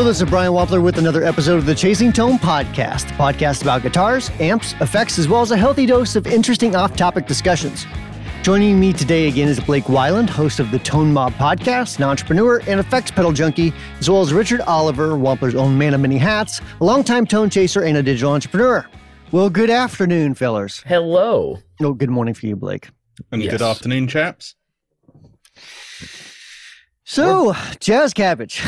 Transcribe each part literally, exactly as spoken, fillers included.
Hello, this is Brian Wampler with another episode of the Chasing Tone Podcast, a podcast about guitars, amps, effects, as well as a healthy dose of interesting off-topic discussions. Joining me today again is Blake Weiland, host of the Tone Mob Podcast, an entrepreneur and effects pedal junkie, as well as Richard Oliver, Wampler's own man of many hats, a longtime tone chaser and a digital entrepreneur. Well, good afternoon, fellers. Hello. Oh, good morning for you, Blake. And Yes. good afternoon, chaps. So, Jazz Cabbage.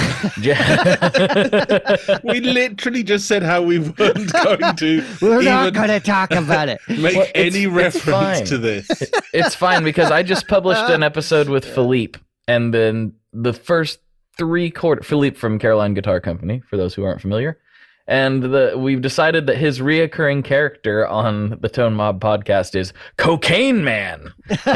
We literally just said how we weren't going to We're not even going to talk about it. make Well, it's- any it's reference fine. to this. It's fine because I just published an episode with Philippe, and then the first three quarter Philippe from Caroline Guitar Company, for those who aren't familiar, and the we've decided that his reoccurring character on the Tone Mob Podcast is Cocaine Man.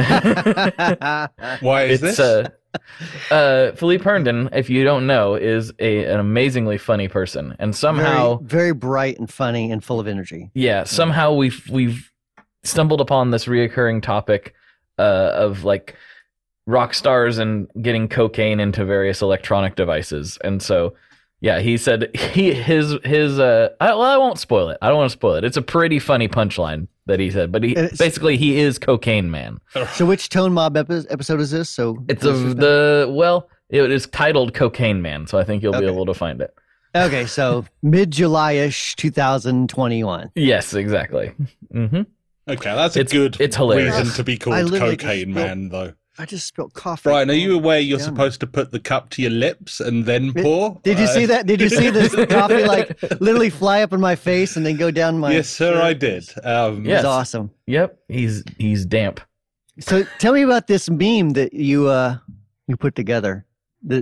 Why is It's this? uh, uh, Philippe Herndon, if you don't know, is a an amazingly funny person, and somehow. very, very bright and funny and full of energy. Yeah, somehow we've we've stumbled upon this reoccurring topic uh, of like rock stars and getting cocaine into various electronic devices, and so yeah, he said he his his uh I, well I won't spoil it. I don't want to spoil it. It's a pretty funny punchline that he said, but he And it's- basically he is Cocaine Man. So which Tone Mob epi- episode is this? So It's of the well, it is titled Cocaine Man, so I think you'll Okay. be able to find it. Okay, so mid-July-ish twenty twenty-one. Yes, exactly. hmm okay, that's a it's- good it's hilarious. reason to be I called literally just Cocaine spilled- Man, though. I just spilled coffee. Brian, are you aware you're Yeah, man. supposed to put the cup to your lips and then Did- pour? Did you Uh, see that? Did you see this coffee like literally fly up in my face and then go down my Yes, sir, shirt? I did. Um, It Yes. was awesome. Yep, he's he's damp. So tell me about this meme that you uh you put together. The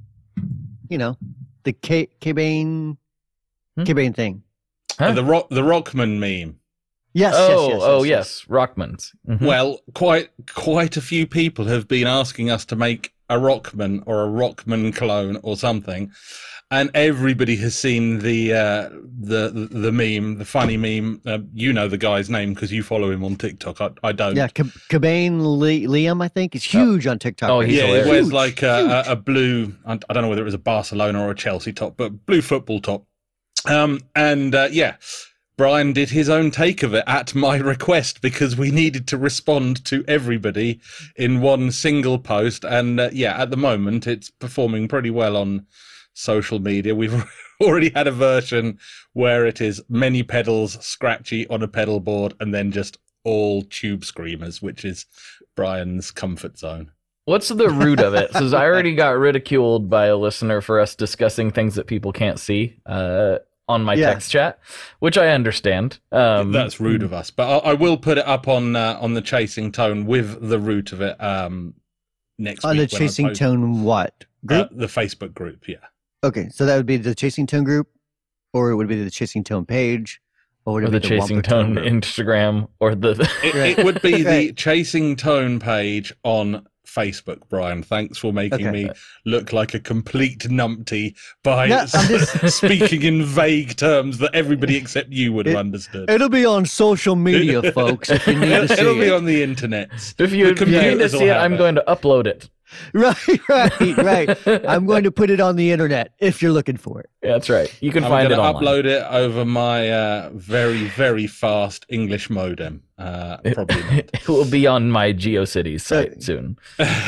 you know, the K K-Bane Hmm? K-Bane thing. Huh? The rock, the Rockman meme. Yes, oh, yes, yes, oh yes, yes, Rockman's. Mhm. Well, quite quite a few people have been asking us to make a Rockman or a Rockman clone or something, and everybody has seen the uh, the the meme, the funny meme. Uh, you know the guy's name because you follow him on TikTok. I, I don't. Yeah, K- K-Bane Li- Liam, I think, is huge on TikTok. Oh, right he's now. yeah, it hilarious. wears Huge, like a, huge. a, a blue. I I don't know whether it was a Barcelona or a Chelsea top, but blue football top. Um, and uh, yeah. Brian did his own take of it at my request because we needed to respond to everybody in one single post. And uh, yeah, at the moment, it's performing pretty well on social media. We've already had a version where it is many pedals scratchy on a pedal board and then just all tube screamers, which is Brian's comfort zone. What's the root of it? Because I already got ridiculed by a listener for us discussing things that people can't see uh, on my Yeah. text chat, which I understand. Um, That's rude of us, but I, I will put it up on uh, on the Chasing Tone with the root of it um, next On the week. when I Chasing post- Tone what? Group? Uh, the Facebook group, yeah. Okay, so that would be the Chasing Tone group, or it would be the Chasing Tone page, or would it or be the Chasing Wampler Tone group? Instagram, or the It, Right. it would be the Right. Chasing Tone page on Facebook, Brian. Thanks for making Okay. me look like a complete numpty by No, I'm just- speaking in vague terms that everybody except you would have It- understood. It'll be on social media, folks, if you need to see It'll be it. on the internet. if you, The if you need to computers will see it, have I'm it. going to upload it. Right, right, right. I'm going to put it on the internet if you're looking for it. Yeah, that's right. You can I'm find going it to online. upload it over my uh, very, very fast English modem. Uh, probably not. It will be on my GeoCities site Uh, soon.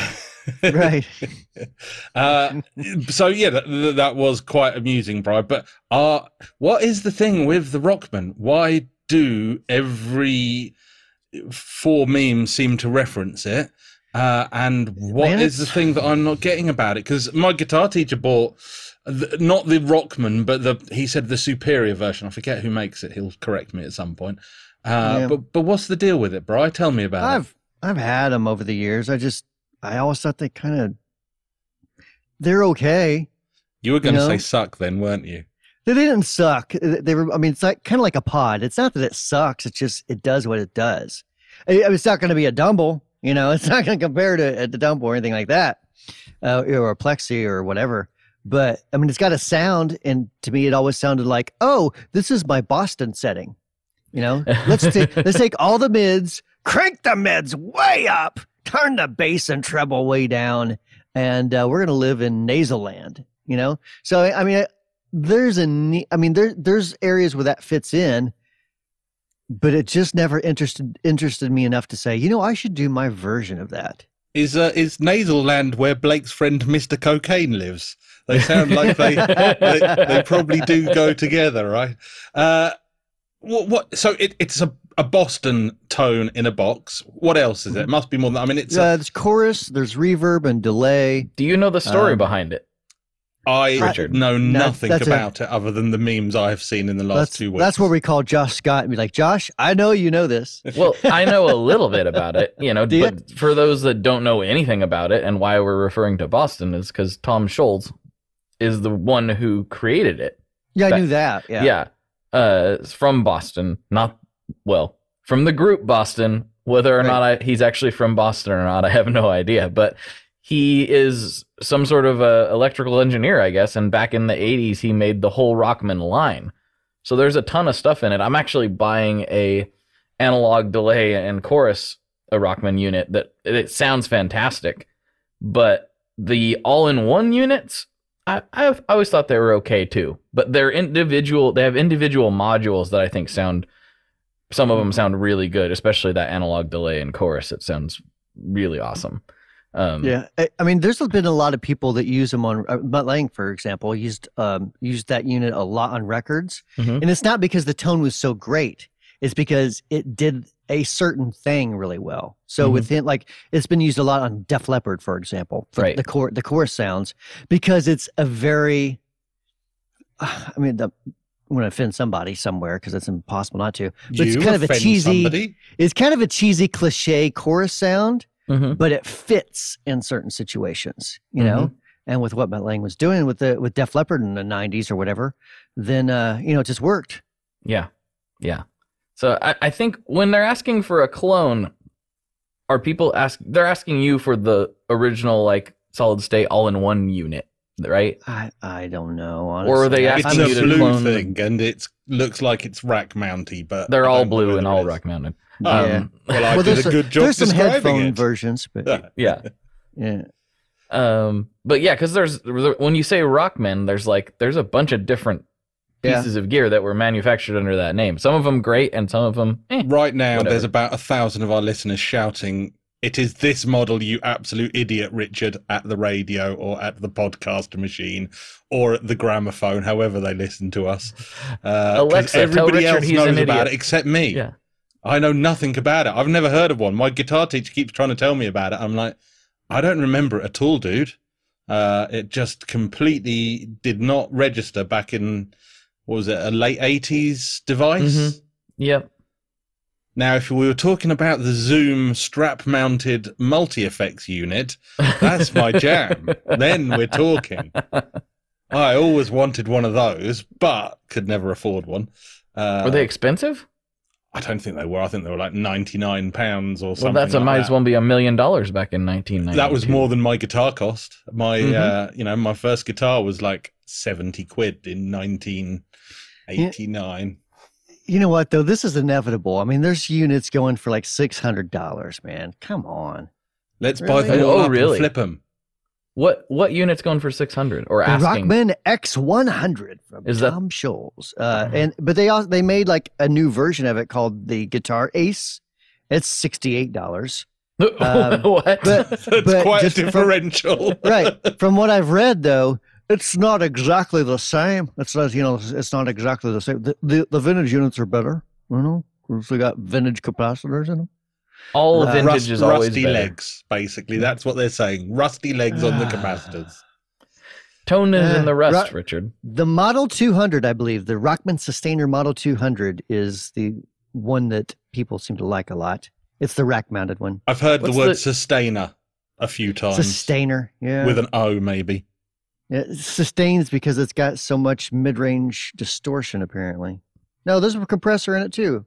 Right. uh, so yeah, that, that was quite amusing, Brian. But uh, what is the thing with the Rockman? Why do every four memes seem to reference it? Uh, and what Man, is the it's- thing that I'm not getting about it? Because my guitar teacher bought the, not the Rockman, but the he said the superior version. I forget who makes it. He'll correct me at some point. Uh, Yeah. But but what's the deal with it, Brian? Tell me about it. I've I've had them over the years. I just I always thought they kind of they're okay. You were going to you know? say suck then, weren't you? They didn't suck. They were. I mean, it's like kind of like a pod. It's not that it sucks. It's just it does what it does. I- It's not going to be a Dumble. You know, it's not going to compare to the Dumble or anything like that, uh, or a Plexi or whatever. But I mean, it's got a sound, and to me, it always sounded like, oh, this is my Boston setting. You know, let's take let's take all the mids, crank the mids way up, turn the bass and treble way down, and uh, we're gonna live in nasal land. You know, so I mean, there's a ne- I mean, there there's areas where that fits in, but it just never interested interested me enough to say, you know, I should do my version of that. Is uh, is Nasal Land where Blake's friend Mister Cocaine lives? They sound like they they, they probably do go together, right? Uh, what, what? So it, it's a, a Boston tone in a box. What else is it? It must be more than. I mean, it's. Uh, A, there's chorus, there's reverb and delay. Do you know the story Um, behind it? I Richard. know No, nothing that's a- about it other than the memes I have seen in the last That's two weeks. that's where we call Josh Scott and be like, Josh, I know you know this. Well, I know a little bit about it, you know, Do you? but for those that don't know anything about it and why we're referring to Boston is because Tom Scholz is the one who created it. Yeah, I That- knew that. Yeah. Yeah. Uh, it's from Boston, not, well, from the group Boston. Whether or Right. not I, he's actually from Boston or not, I have no idea. But he is some sort of a electrical engineer, I guess. And back in the eighties, he made the whole Rockman line. So there's a ton of stuff in it. I'm actually buying a analog delay and chorus a Rockman unit that it sounds fantastic, but the all-in-one units, I I've I always thought they were okay too. But they're individual. They have individual modules that I think sound. Some of them sound really good, especially that analog delay and chorus. It sounds really awesome. Um, Yeah, I, I mean, there's been a lot of people that use them on. Uh, Mutt Lange, for example, used um, used that unit a lot on records, Mhm. and it's not because the tone was so great. It's because it did a certain thing really well. So Mhm. within, like, it's been used a lot on Def Leppard, for example, for Right. the core the chorus sounds, because it's a very. I mean, the, I'm going to offend somebody somewhere because it's impossible not to. But you it's kind of a offend cheesy. somebody? It's kind of a cheesy cliche chorus sound, mhm. but it fits in certain situations, you know. Mm-hmm. And with what Matt Lang was doing with the with Def Leppard in the nineties or whatever, then uh, you know, it just worked. Yeah, yeah. So I, I think when they're asking for a clone, are people ask? They're asking you for the original, like, solid state all-in-one unit, right? I I don't know. Or are they honestly. asking It's you a to blue clone- thing, and it looks like it's rack mounty, but They're I all don't know blue whether and it all is. rack mounted. Oh, Yeah. Um, Well, I Well, did there's a a- good job There's some describing headphone it. versions, but yeah. yeah. Um, but yeah, because there's when you say Rockman, there's like there's a bunch of different Yeah. pieces of gear that were manufactured under that name. Some of them great, and some of them, eh. Right now, Whatever. there's about a thousand of our listeners shouting, "It is this model, you absolute idiot, Richard," at the radio or at the podcaster machine or at the gramophone, however they listen to us. Uh, 'cause Alexa, tell everybody Richard else he's knows an about idiot. it except me. Yeah. I know nothing about it. I've never heard of one. My guitar teacher keeps trying to tell me about it. I'm like, I don't remember it at all, dude. Uh, it just completely did not register back in, what was it, a late eighties device? Mhm. Yep. Now, if we were talking about the Zoom strap-mounted multi-effects unit, that's my jam. Then we're talking. I always wanted one of those, but could never afford one. Uh, Were they expensive? I don't think they were. I think they were like ninety-nine pounds or Well, something. that's a like might that. as well be a million dollars back in nineteen ninety. That was more than my guitar cost. My, Mhm. uh, you know, my first guitar was like seventy quid in nineteen eighty-nine. You know what though? This is inevitable. I mean, there's units going for like six hundred dollars. Man, come on. Let's buy Really? them all Oh, up really? and flip them. What what unit's going for six hundred or The asking? Rockman X one hundred from Is that- Tom Scholz. Uh, and but they also they made like a new version of it called the Guitar Ace. It's sixty-eight dollars. Um, what? But That's but quite a just from- differential. right. From what I've read, though, it's not exactly the same. It's not, you know, it's not exactly the same. The, the, the vintage units are better, you know, 'cause they got vintage capacitors in them. All Uh, vintage Rust- is always rusty better. legs, basically. That's what they're saying. Rusty legs on the capacitors. Tone is in Uh, the rust, Ru- Richard. The Model two hundred, I believe, the Rockman Sustainer Model two hundred is the one that people seem to like a lot. It's the rack-mounted one. I've heard What's the word the- sustainer a few times. Sustainer, yeah. With an O, maybe. Yeah, it sustains because it's got so much mid-range distortion, apparently. No, there's a compressor in it, too.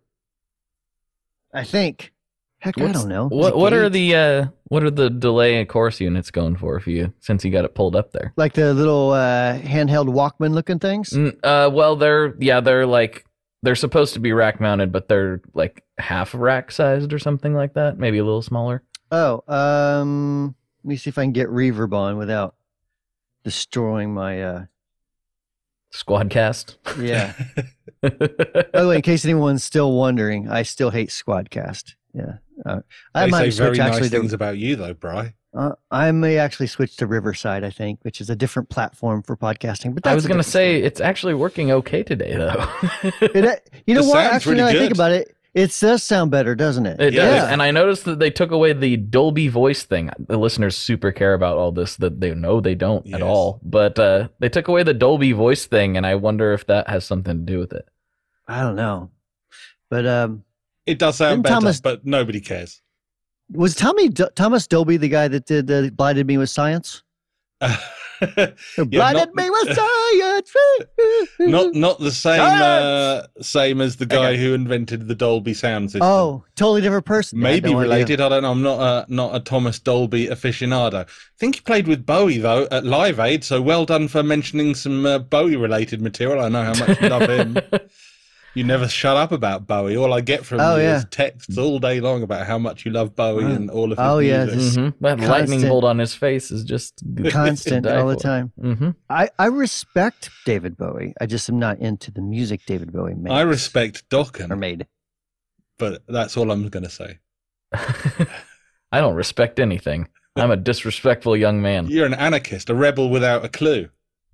I think. Heck, I What's- don't know. What Is it what are gauge? the uh what are the delay and chorus units going for for you since you got it pulled up there? Like the little uh, handheld Walkman looking things? Mm, Uh, well, they're yeah, they're like they're supposed to be rack mounted, but they're like half rack sized or something like that, maybe a little smaller. Oh, um, let me see if I can get reverb on without destroying my uh, Squadcast. Yeah. By the way, in case anyone's still wondering, I still hate Squadcast. Yeah. Uh, I They might say switch very actually nice to, things about you, though, Bri. uh, I may actually switch to Riverside, I think, which is a different platform for podcasting. But that's I was a going to different say story. it's actually working okay today, though. It, you know It what? sounds Actually, really now I think good. about it, it does sound better, doesn't it? It Yeah. does. And I noticed that they took away the Dolby voice thing. The listeners super care about all this, that they know they don't Yes. at all. But uh, they took away the Dolby voice thing, and I wonder if that has something to do with it. I don't know. But um, It does sound Didn't better, Thomas- but nobody cares. was Tommy D- Thomas Dolby the guy that did uh, Blinded Me with Science? Or Blinded not- Me with Science! not not the same uh, same as the guy Okay. who invented the Dolby sound system. Oh, totally different person. Yeah, I had Maybe no idea. related. I don't know. I'm not a not a Thomas Dolby aficionado. I think he played with Bowie though at Live Aid. So well done for mentioning some uh, Bowie related material. I know how much you love him. You never shut up about Bowie. All I get from Oh, you yeah. is texts all day long about how much you love Bowie Oh. and all of his Oh, yeah, music. this- hmm That lightning Constant- bolt on his face is just Constant all the time. hmm I, I respect David Bowie. I just am not into the music David Bowie makes. I respect or Dokken, made. but that's all I'm going to say. I don't respect anything. I'm a disrespectful young man. You're an anarchist, a rebel without a clue.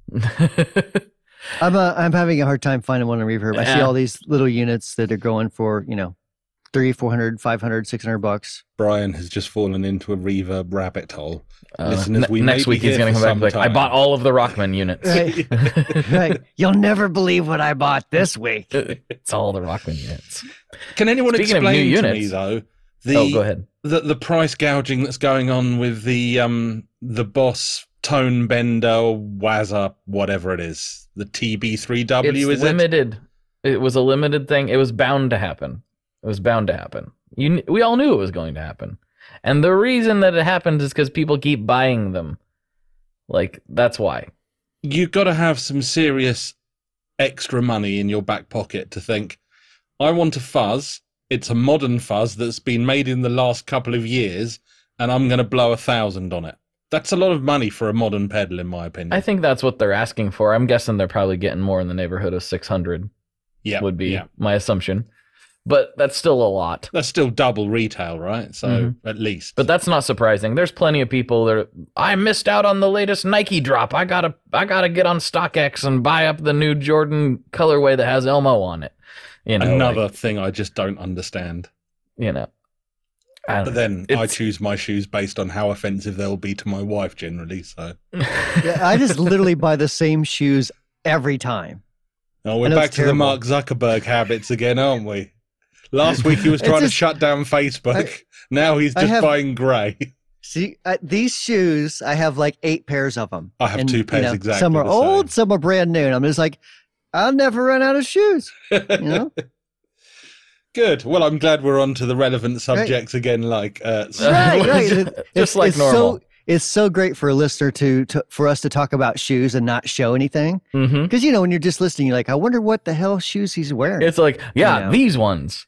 I'm uh, I'm having a hard time finding one on Reverb. I see Yeah. all these little units that are going for, you know, three, four hundred, five hundred, six hundred bucks. Brian has just fallen into a reverb rabbit hole. Uh, Listeners, ne- we next may be week he's here going to for come back some and be like, I time." bought all of the Rockman units. Right. Right. You'll never believe what I bought this week. It's all the Rockman units. Can anyone Speaking of explain new to me units- though the, oh, go ahead. the the price gouging that's going on with the um the Boss Tone Bender Wazza whatever it is, the T B three W It's is it? limited. It was a limited thing. It was bound to happen. It was bound to happen. You, kn- we all knew it was going to happen. And the reason that it happened is because people keep buying them. Like, that's why. You've got to have some serious extra money in your back pocket to think, I want a fuzz. It's a modern fuzz that's been made in the last couple of years, and I'm going to blow a thousand on it. That's a lot of money for a modern pedal, in my opinion. I think that's what they're asking for. I'm guessing they're probably getting more in the neighborhood of six hundred, yeah, would be yeah. my assumption. But that's still a lot. That's still double retail, right? So Mhm. at least. But that's not surprising. There's plenty of people that are, I missed out on the latest Nike drop. I gotta I gotta get on StockX and buy up the new Jordan colorway that has Elmo on it. You know, another like, thing I just don't understand. you know. I don't But know. then I It's- choose my shoes based on how offensive they'll be to my wife generally. So Yeah, I just literally buy the same shoes every time. oh, I we're know back it's to the terrible. Mark Zuckerberg habits again, aren't we? Last week he was It's trying just- to shut down Facebook. I- now he's I just have- buying grey. See, uh, these shoes, I have like eight pairs of them. I have two pairs exactly Some are the old, same. some are brand new. And I'm just like, I'll never run out of shoes. You know? Good. Well, I'm glad we're on to the relevant subjects again, like uh, Right, right. Just- It- just it's, like it's normal. So, it's so great for a listener to, to for us to talk about shoes and not show anything. hmm Because, you know, when you're just listening, you're like, I wonder what the hell shoes he's wearing. It's like, yeah, You know. these ones.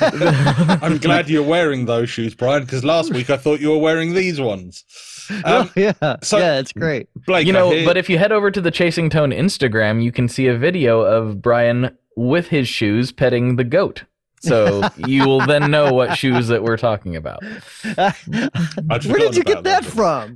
I'm glad you're wearing those shoes, Brian, because last week I thought you were wearing these ones. Um, oh, yeah. so- yeah, it's great. Blake, You I know, hear- but if you head over to the Chasing Tone Instagram, you can see a video of Brian with his shoes petting the goat. So you will then know what shoes that we're talking about. Where forgotten did you get about that that from?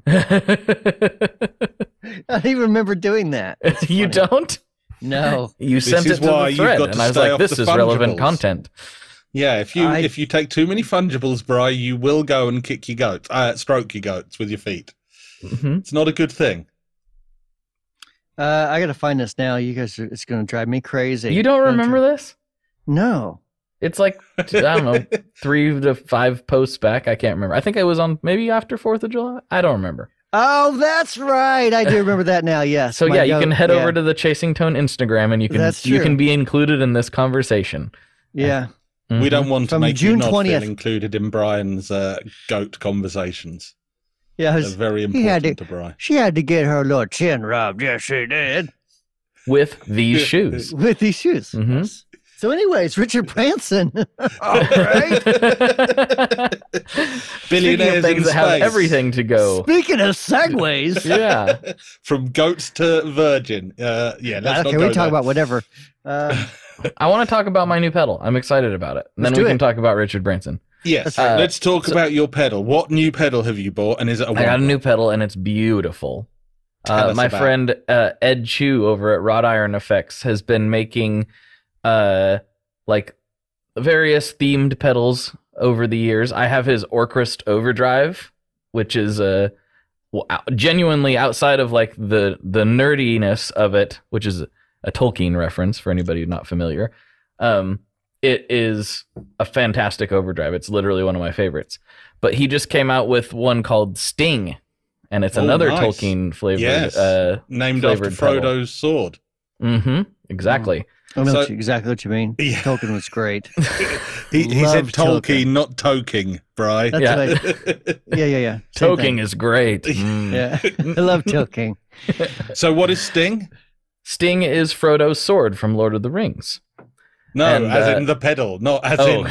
I don't even remember doing that. That's you funny. don't? No. You This sent is it to why the you've thread, got to and I was stay like, off "This the is relevant Fungibles." content." Yeah, if you I- if you take too many fungibles, Bri, you will go and kick your goats, uh, stroke your goats with your feet. Mhm. It's not a good thing. Uh, I got to find this now. You guys, are, it's going to drive me crazy. You don't Gonna remember dri- this? No. It's like I don't know, three to five posts back. I can't remember. I think it was on maybe after Fourth of July. I don't remember. Oh, that's right. I do remember that now. Yes. So My yeah, you goat- can head yeah. over to the Chasing Tone Instagram, and you can That's you true. can be included in this conversation. Yeah. We Mhm. don't want to From make June you not twentieth. feel included in Brian's uh, goat conversations. Yeah. it They're was- very he had important to Brian. she had to get her little chin rubbed. Yes, she did. with these shoes. With these shoes. Mhm. Yes. So, anyways, Richard Branson. All Speaking right. Billionaires of things in that have space. everything to go. Speaking of segues, Yeah. From goats to virgin. Uh, yeah, let's okay, not we go talk there. about whatever. Uh, I want to talk about my new pedal. I'm excited about it. And Let's then we do can it. talk about Richard Branson. Yes, Uh, let's talk so- about your pedal. What new pedal have you bought, and is it a I got a Wombat? new pedal and it's beautiful. Tell Uh, us my about it. friend uh, Ed Chu over at Wrought Iron Effects has been making uh, like various themed pedals over the years. I have his Orcrist Overdrive, which is a well, out- genuinely outside of like the the nerdiness of it, which is a Tolkien reference for anybody not familiar. Um, it is a fantastic overdrive. It's literally one of my favorites. But he just came out with one called Sting, and it's Oh, another nice. Tolkien flavored. Yes. Uh, Named after flavored pedal. Frodo's sword. mm-hmm, exactly. I know So- what you- exactly what you mean. Yeah. Tolkien was great. He, he said Love Tolkien, Tolkien. not Toking, Bri. That's Yeah. right. Yeah, yeah, yeah. Same Toking thing. is great. Mm. Yeah, I love Tolkien. So what is Sting? Sting is Frodo's sword from Lord of the Rings. No, And, as uh, in the pedal, not as oh. in.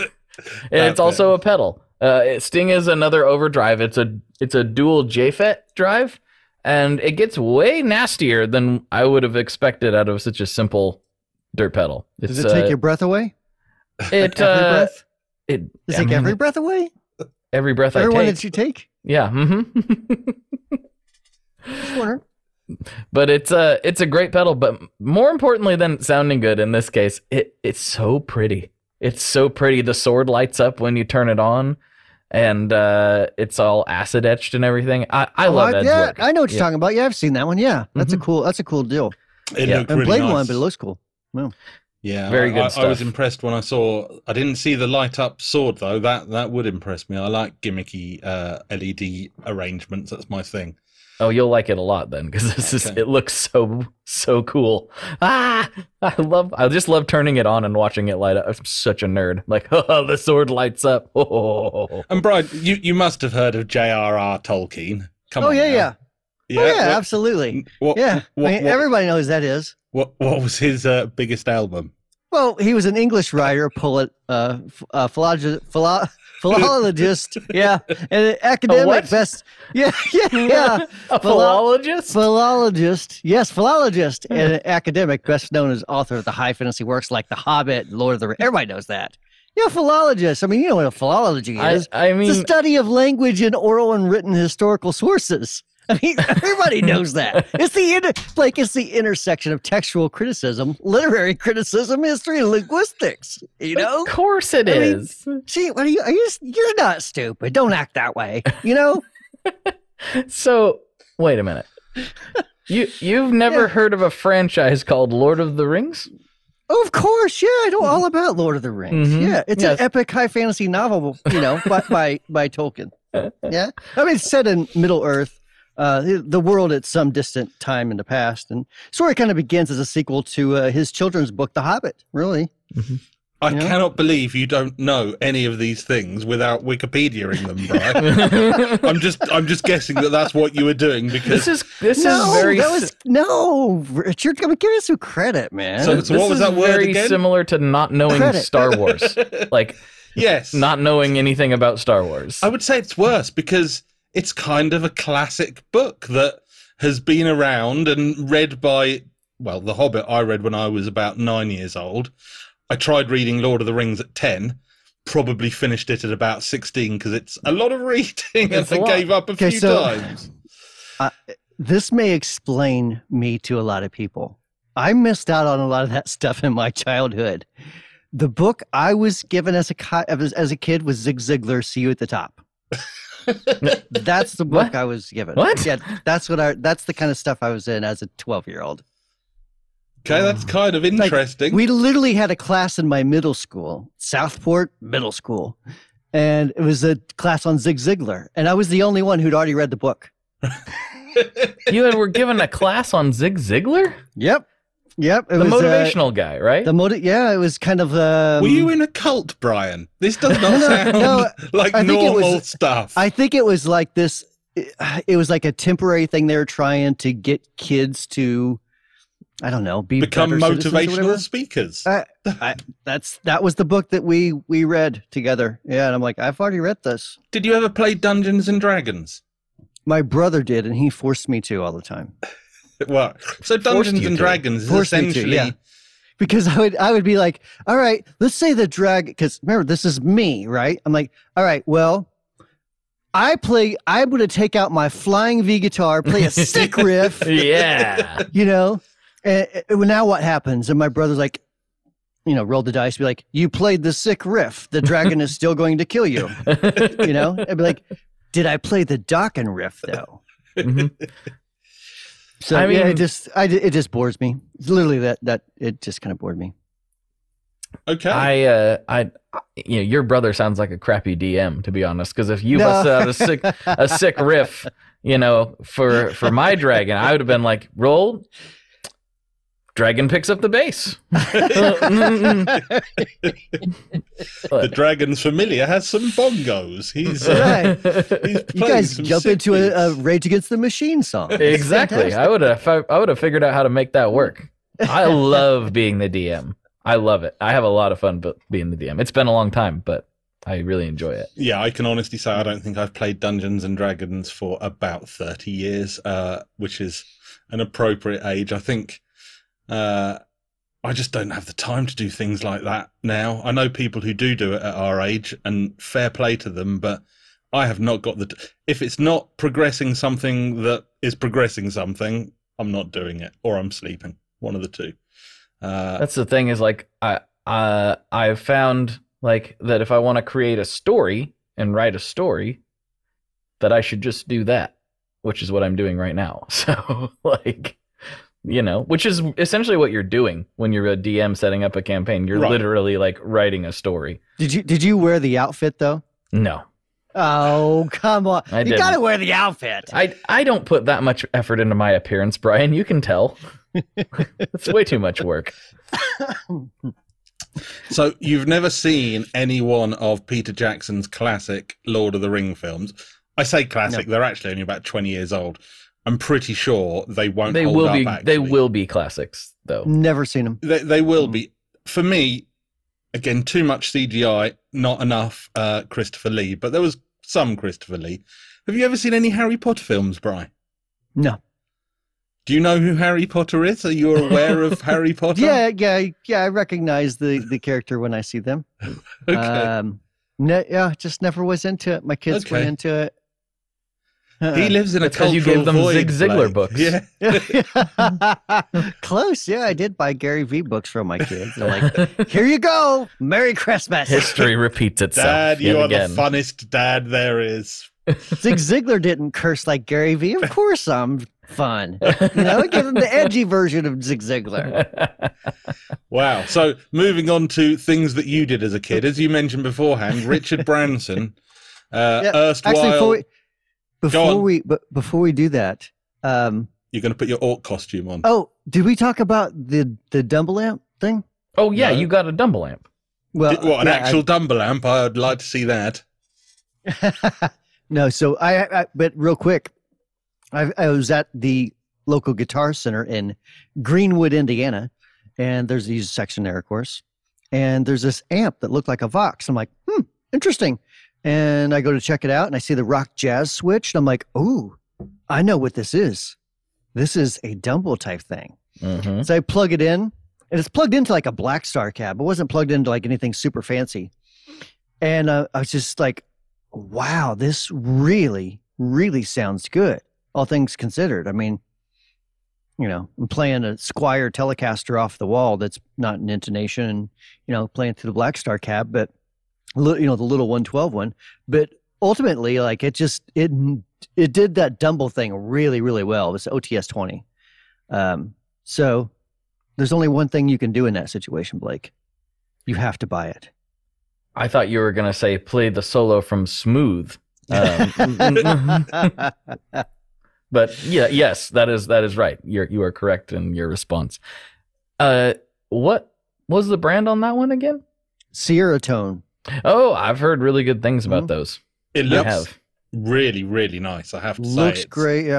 And it's That also a pedal. Uh, it- Sting is another overdrive. It's a it's a dual J FET drive, and it gets way nastier than I would have expected out of such a simple dirt pedal. It's, Does it take uh, your breath away? it Every uh, breath? it Does I it take mean, every breath away? every breath I Every one take. that you take? Yeah. Mm-hmm. Just wondering. But it's a it's a great pedal. But more importantly than sounding good in this case, it it's so pretty. It's so pretty. The sword lights up when you turn it on, and uh, it's all acid etched and everything. I, I Oh, love I- Ed's yeah, work. I know what you're Yeah. talking about. Yeah, I've seen that one. Yeah, that's Mhm. a cool. That's a cool deal. It Yeah. looked I haven't really played nice. one, but it looks cool. Yeah, Very I- good I, I was stuff. impressed when I saw. I didn't see the light up sword though. That that would impress me. I like gimmicky uh, L E D arrangements. That's my thing. Oh, you'll like it a lot then, because this is Okay. it looks so so cool. Ah, I love. I just love turning it on and watching it light up. I'm such a nerd. Like, oh, the sword lights up. Oh, And Brian, you, you must have heard of J R R. Tolkien. Come Oh on. yeah, now. yeah, yeah. oh yeah, what, absolutely. What, Yeah, What, I mean, what, everybody knows that is. what, what was his uh, biggest album? Well, he was an English writer, poet, uh, f- uh, philologist, philo- philologist, yeah, and an academic what? best, yeah, yeah, yeah, a Philo- philologist. philologist, yes, philologist, and an academic, best known as author of the high fantasy works like The Hobbit, Lord of the Rings. Everybody knows that. Yeah, philologist. I mean, you know what a philology I, is. I It's mean, a study of language in oral and written historical sources. I mean, everybody knows that. It's the inter- like it's the intersection of textual criticism, literary criticism, history, and linguistics. You know? of course it I mean, is. See, what are you? Are you? You're not stupid. Don't act that way. You know? So wait a minute. You you've never Yeah. heard of a franchise called Lord of the Rings? Oh, of course, yeah. I know all about Lord of the Rings. Mhm. Yeah, it's Yes. an epic high fantasy novel. You know, by by by Tolkien. Yeah, I mean, it's set in Middle Earth. Uh, the- the world at some distant time in the past, and story kind of begins as a sequel to uh, his children's book, The Hobbit. Really, I Yeah. cannot believe you don't know any of these things without Wikipediaing them, Brian. I'm just I'm just guessing that that's what you were doing because This is this no, is very that si- was no, Richard. I'm giving us some credit, man. So- this what was is that word very again? similar to not knowing Credit. Star Wars. Like yes, not knowing anything about Star Wars. I would say it's worse because it's kind of a classic book that has been around and read by, well, The Hobbit I read when I was about nine years old. I tried reading Lord of the Rings at ten, probably finished it at about sixteen because it's a lot of reading and It's a I lot. gave up a Okay, few so- times. This may explain me to a lot of people. I missed out on a lot of that stuff in my childhood. The book I was given as a ki- as, as a kid was Zig Ziglar, "See You at the Top." That's the book What? I was given. What? Yeah, that's what I. That's the kind of stuff I was in as a twelve-year-old. Okay, that's kind of interesting. We literally had a class in my middle school, Southport Middle School, and it was a class on Zig Ziglar, and I was the only one who'd already read the book. You had, were given a class on Zig Ziglar, Yep, yep. It the was, uh, motivational guy, right? The motive, yeah, it was kind of. Um, Were you in a cult, Brian? This does not No, no, sound no, like I think it normal was- stuff. I think it was like this. It was like a temporary thing they were trying to get kids to I don't know, be Become better citizens or motivational whatever. speakers. I, I, that's that was the book that we we read together. Yeah, and I'm like, I've already read this. Did you ever play Dungeons and Dragons? My brother did, and he forced me to all the time. Well, so Dungeons you and to. Dragons is Forced me to, essentially yeah. Because I would I would be like, all right, let's say the drag. Because remember, this is me, right? I'm like, all right, well, I play. I'm going to take out my flying V guitar, play a sick riff, Yeah. you know. And, and now what happens? And my brother's like, you know, roll the dice, be like, you played the sick riff. The dragon is still going to kill you. You know, I'd be like, did I play the Dokken riff though? Mhm. So I I mean, yeah, mean- it just, I, it just bores me. It's literally that that it just kind of bored me. Okay. I, uh, I, you know, your brother sounds like a crappy D M, to be honest. Because if you No. busted out a sick, a sick riff, you know, for for my dragon, I would have been like, roll. Dragon picks up the bass. the dragon's familiar has some bongos. He's uh, Right. he's You playing guys some jump sick into a, a beats. Rage Against the Machine song. It's Exactly. fantastic. I would have. I would have figured out how to make that work. I love being the D M. I love it. I have a lot of fun, but being the D M. It's been a long time, but I really enjoy it. Yeah, I can honestly say I don't think I've played Dungeons and Dragons for about thirty years, uh, which is an appropriate age. I think uh, I just don't have the time to do things like that now. I know people who do do it at our age, and fair play to them, but I have not got the. T- if it's not progressing something that is progressing something, I'm not doing it, or I'm sleeping. One of the two. Uh, That's the thing is like I uh, I've found like that if I want to create a story and write a story, that I should just do that, which is what I'm doing right now. So like, you know, which is essentially what you're doing when you're a D M setting up a campaign. You're Right. literally like writing a story. Did you did you wear the outfit though? No, Oh, come on. I you didn't. got to wear the outfit. I I don't put that much effort into my appearance, Brian. You can tell. It's way too much work. So you've never seen any one of Peter Jackson's classic Lord of the Ring films? I say classic; they're actually only about twenty years old. I'm pretty sure they won't. They hold will up, be actually. they will be classics though. Never seen him. They, they will Hmm. be. For me, again, too much C G I, not enough uh, Christopher Lee. But there was some Christopher Lee. Have you ever seen any Harry Potter films, Brian? No. Do you know who Harry Potter is? Are you aware of Harry Potter? Yeah, yeah, yeah. I recognize the the character when I see them. Okay. Um, ne- yeah, just never was into it. My kids Okay. were into it. Uh-uh. he lives in a That's 'cause you cultural gave them void, Zig Ziglar Blake. books. Yeah. Close. Yeah, I did buy Gary Vee books for my kids. They're like, here you go. Merry Christmas. History repeats itself. Dad, yet you are again. the funnest dad there is. Zig Ziglar didn't curse like Gary Vee. Of course I'm fun. You know, give him the edgy version of Zig Ziglar. Wow. So moving on to things that you did as a kid, as you mentioned beforehand, Richard Branson, uh, Yeah, erstwhile. Actually, before we, Go before on. we, but before we do that, um, You're going to put your orc costume on. oh, did we talk about the the Dumble Lamp thing? Oh yeah, No. you got a Dumble Lamp. Well, Did- what, an yeah, actual Dumble lamp? I'd like to see that. I- no, so I, I, but real quick, I, I was at the local guitar center in Greenwood, Indiana, and there's a music section there, of course. And there's this amp that looked like a Vox. I'm like, hmm, interesting. And I go to check it out, and I see the rock jazz switch. And I'm like, oh, I know what this is. This is a Dumble type thing. Mhm. So I plug it in, and it's plugged into like a Black Star cab. It wasn't plugged into like anything super fancy. And uh, I was just like, wow, this really, really sounds good, all things considered. I mean, you know, I'm playing a Squire Telecaster off the wall that's not an intonation, and, you know, playing through the Black Star cab, but, li- you know, the little one twelve one. But ultimately, like, it just, it it did that Dumble thing really, really well. It was O T S twenty. Um, so there's only one thing you can do in that situation, Blake. You have to buy it. I thought you were gonna say play the solo from Smooth. Um, but yeah, yes, that is that is right. You're you are correct in your response. Uh, what was the brand on that one again? Sierra Tone. Oh, I've heard really good things about Mhm. those. It I looks have. really, really nice, I have to say. Looks It's, great, yeah.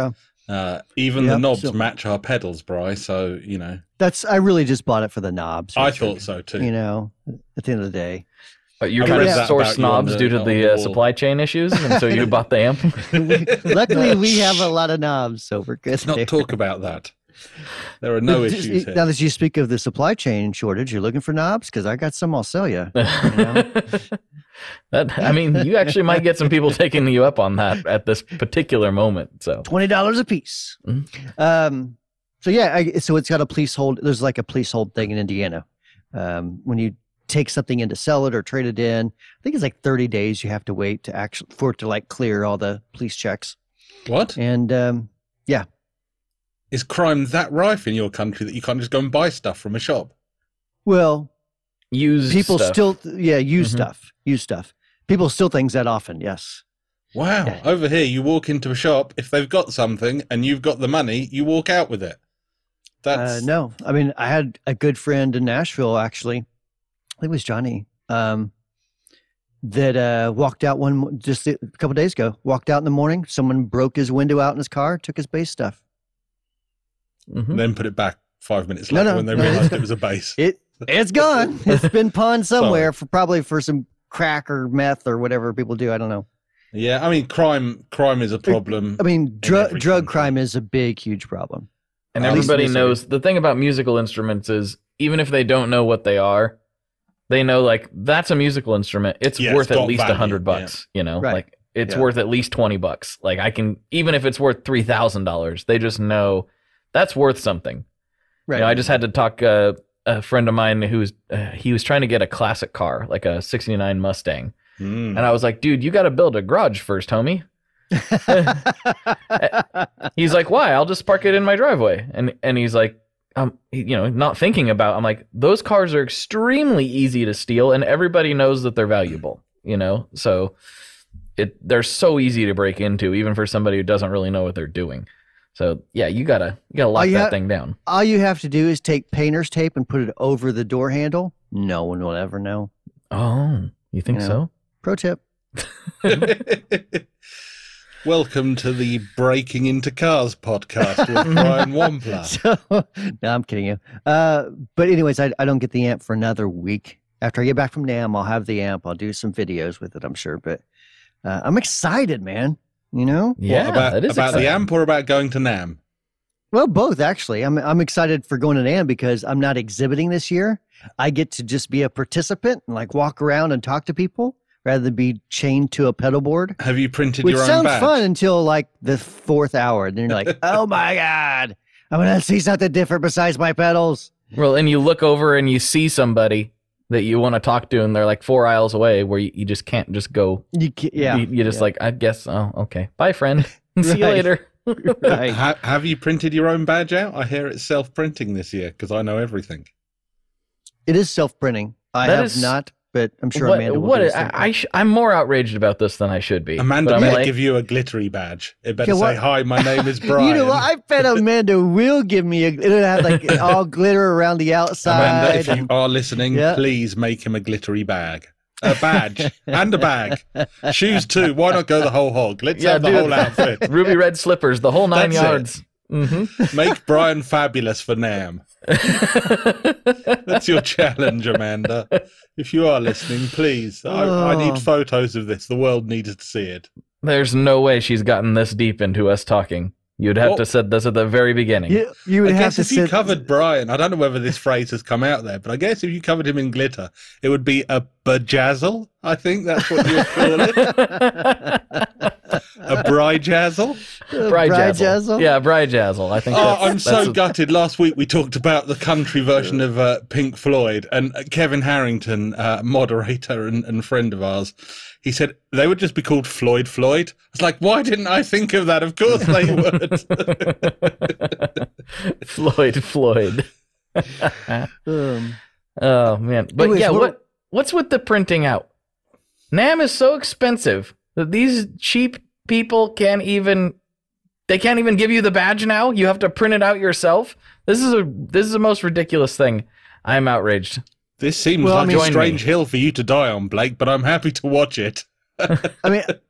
Uh, even the Yep, knobs so- match our pedals, Bry. So you know, That's I really just bought it for the knobs. I Richard. thought so too. You know, at the end of the day. But you're I trying read to that source about you on snobs the- due to on the, the uh, wall. supply chain issues, and so you bought the amp. Luckily, we have a lot of knobs, so we're good. Let's not there. talk about that. There are no But just- issues Now here. that you speak of the supply chain shortage, you're looking for knobs because I got some. I'll sell you. know? That I mean, you actually might get some people taking you up on that at this particular moment. So Twenty dollars a piece. Mhm. Um. So yeah, I, so it's got a police hold. There's like a police hold thing in Indiana. Um, when you take something in to sell it or trade it in, I think it's like thirty days you have to wait to actually for it to like clear all the police checks. What? And um, Is crime that rife in your country that you can't just go and buy stuff from a shop? well, use people stuff. still yeah use Mhm. stuff, use stuff. People steal things that often. Yes. Wow. Yeah. Over here, you walk into a shop, if they've got something and you've got the money, you walk out with it. That's Uh, no, I mean, I had a good friend in Nashville, actually. I think it was Johnny, um, that uh, walked out one mo- just a couple days ago. Walked out in the morning. Someone broke his window out in his car, took his bass stuff. Mhm. then put it back five minutes No, later no, when they no, realized it's- it was a bass. It it's gone. It's been pawned somewhere Sorry. for probably for some crack or meth or whatever people do. I don't know. Yeah, I mean, crime crime is a problem. I mean, drug every drug country. crime is a big, huge problem. And At least everybody in this area. knows the thing about musical instruments is even if they don't know what they are, they know like that's a musical instrument. It's Yeah, worth it's at got least a value, hundred bucks. You know, Right. like it's Yeah. worth at least twenty bucks. Like I can even if it's worth three thousand dollars, they just know that's worth something. Right. You know, I just had to talk uh, a friend of mine who's uh, he was trying to get a classic car, like a sixty-nine Mustang, Mm. and I was like, dude, you got to build a garage first, homie. He's like, why? I'll just park it in my driveway. And and he's like, um, he- you know, not thinking about. I'm like, those cars are extremely easy to steal, and everybody knows that they're valuable. You know, so it they're so easy to break into, even for somebody who doesn't really know what they're doing. So yeah, you gotta you gotta lock Oh, that yeah. thing down. All you have to do is take painter's tape and put it over the door handle. No one will ever know. Oh, you think Yeah. so? Pro tip. Welcome to the Breaking Into Cars podcast with Brian Wampler. So, no, I'm kidding you. Uh, but anyways, I, I don't get the amp for another week. After I get back from NAMM, I'll have the amp. I'll do some videos with it, I'm sure. But uh, I'm excited, man. You know? Yeah, what, about that is about exciting. the amp or about going to NAMM? Well, both actually. I'm I'm excited for going to NAMM because I'm not exhibiting this year. I get to just be a participant and like walk around and talk to people rather than be chained to a pedal board. Have you printed Which your own sounds badge? fun until like the fourth hour. Then you're like, oh my God, I'm going to see something different besides my pedals. Well, and you look over and you see somebody that you want to talk to, and they're like four aisles away, where you, you just can't just go. You ca- yeah. You, you just yeah. like, I guess. Oh, okay. Bye, friend. See you Right. later. Right. Ha- have you printed your own badge out? I hear it's self-printing this year because I know everything. It is self-printing. I That have is- not, but I'm sure what? Amanda will what do the I, same I sh- I'm more outraged about this than I should be. Amanda but I'm may like, give you a glittery badge. It better Yeah, what- say, hi, my name is Brian. You know what? I bet Amanda will give me a. It'll have like all glitter around the outside. Amanda, if you and- are listening, Yeah. please make him a glittery bag. A badge and a bag. Shoes too. Why not go the whole hog? Let's Yeah, have the dude. whole outfit. ruby red slippers, the whole nine That's it. yards. Mm-hmm. Make Brian fabulous for NAMM. That's your challenge, Amanda. If you are listening, please. I, I Oh. need photos of this. The world needs to see it. There's no way she's gotten this deep into us talking. You'd have Well- to said this at the very beginning. you, you would I have guess to if you sit. covered Brian, I don't know whether this phrase has come out there, but I guess if you covered him in glitter, it would be a bajazzle. I think that's what you would call it. A bryjazzle. Bryjazzle. Yeah, Bryjazzle. I think. Oh, that's, I'm so that's a- gutted. Last week we talked about the country version of uh, Pink Floyd, and Kevin Harrington, uh, moderator and, and friend of ours, he said they would just be called Floyd Floyd. I was like, why didn't I think of that? Of course they would. Floyd. Floyd. Um, Oh man, but Anyways, yeah, what- what what's with the printing out? NAMM is so expensive that these cheap people can't even they can't even give you the badge now. You have to print it out yourself. This is a this is the most ridiculous thing. I'm outraged. This seems Well, I like mean- a Join strange me. hill for you to die on, Blake, but I'm happy to watch it. I mean,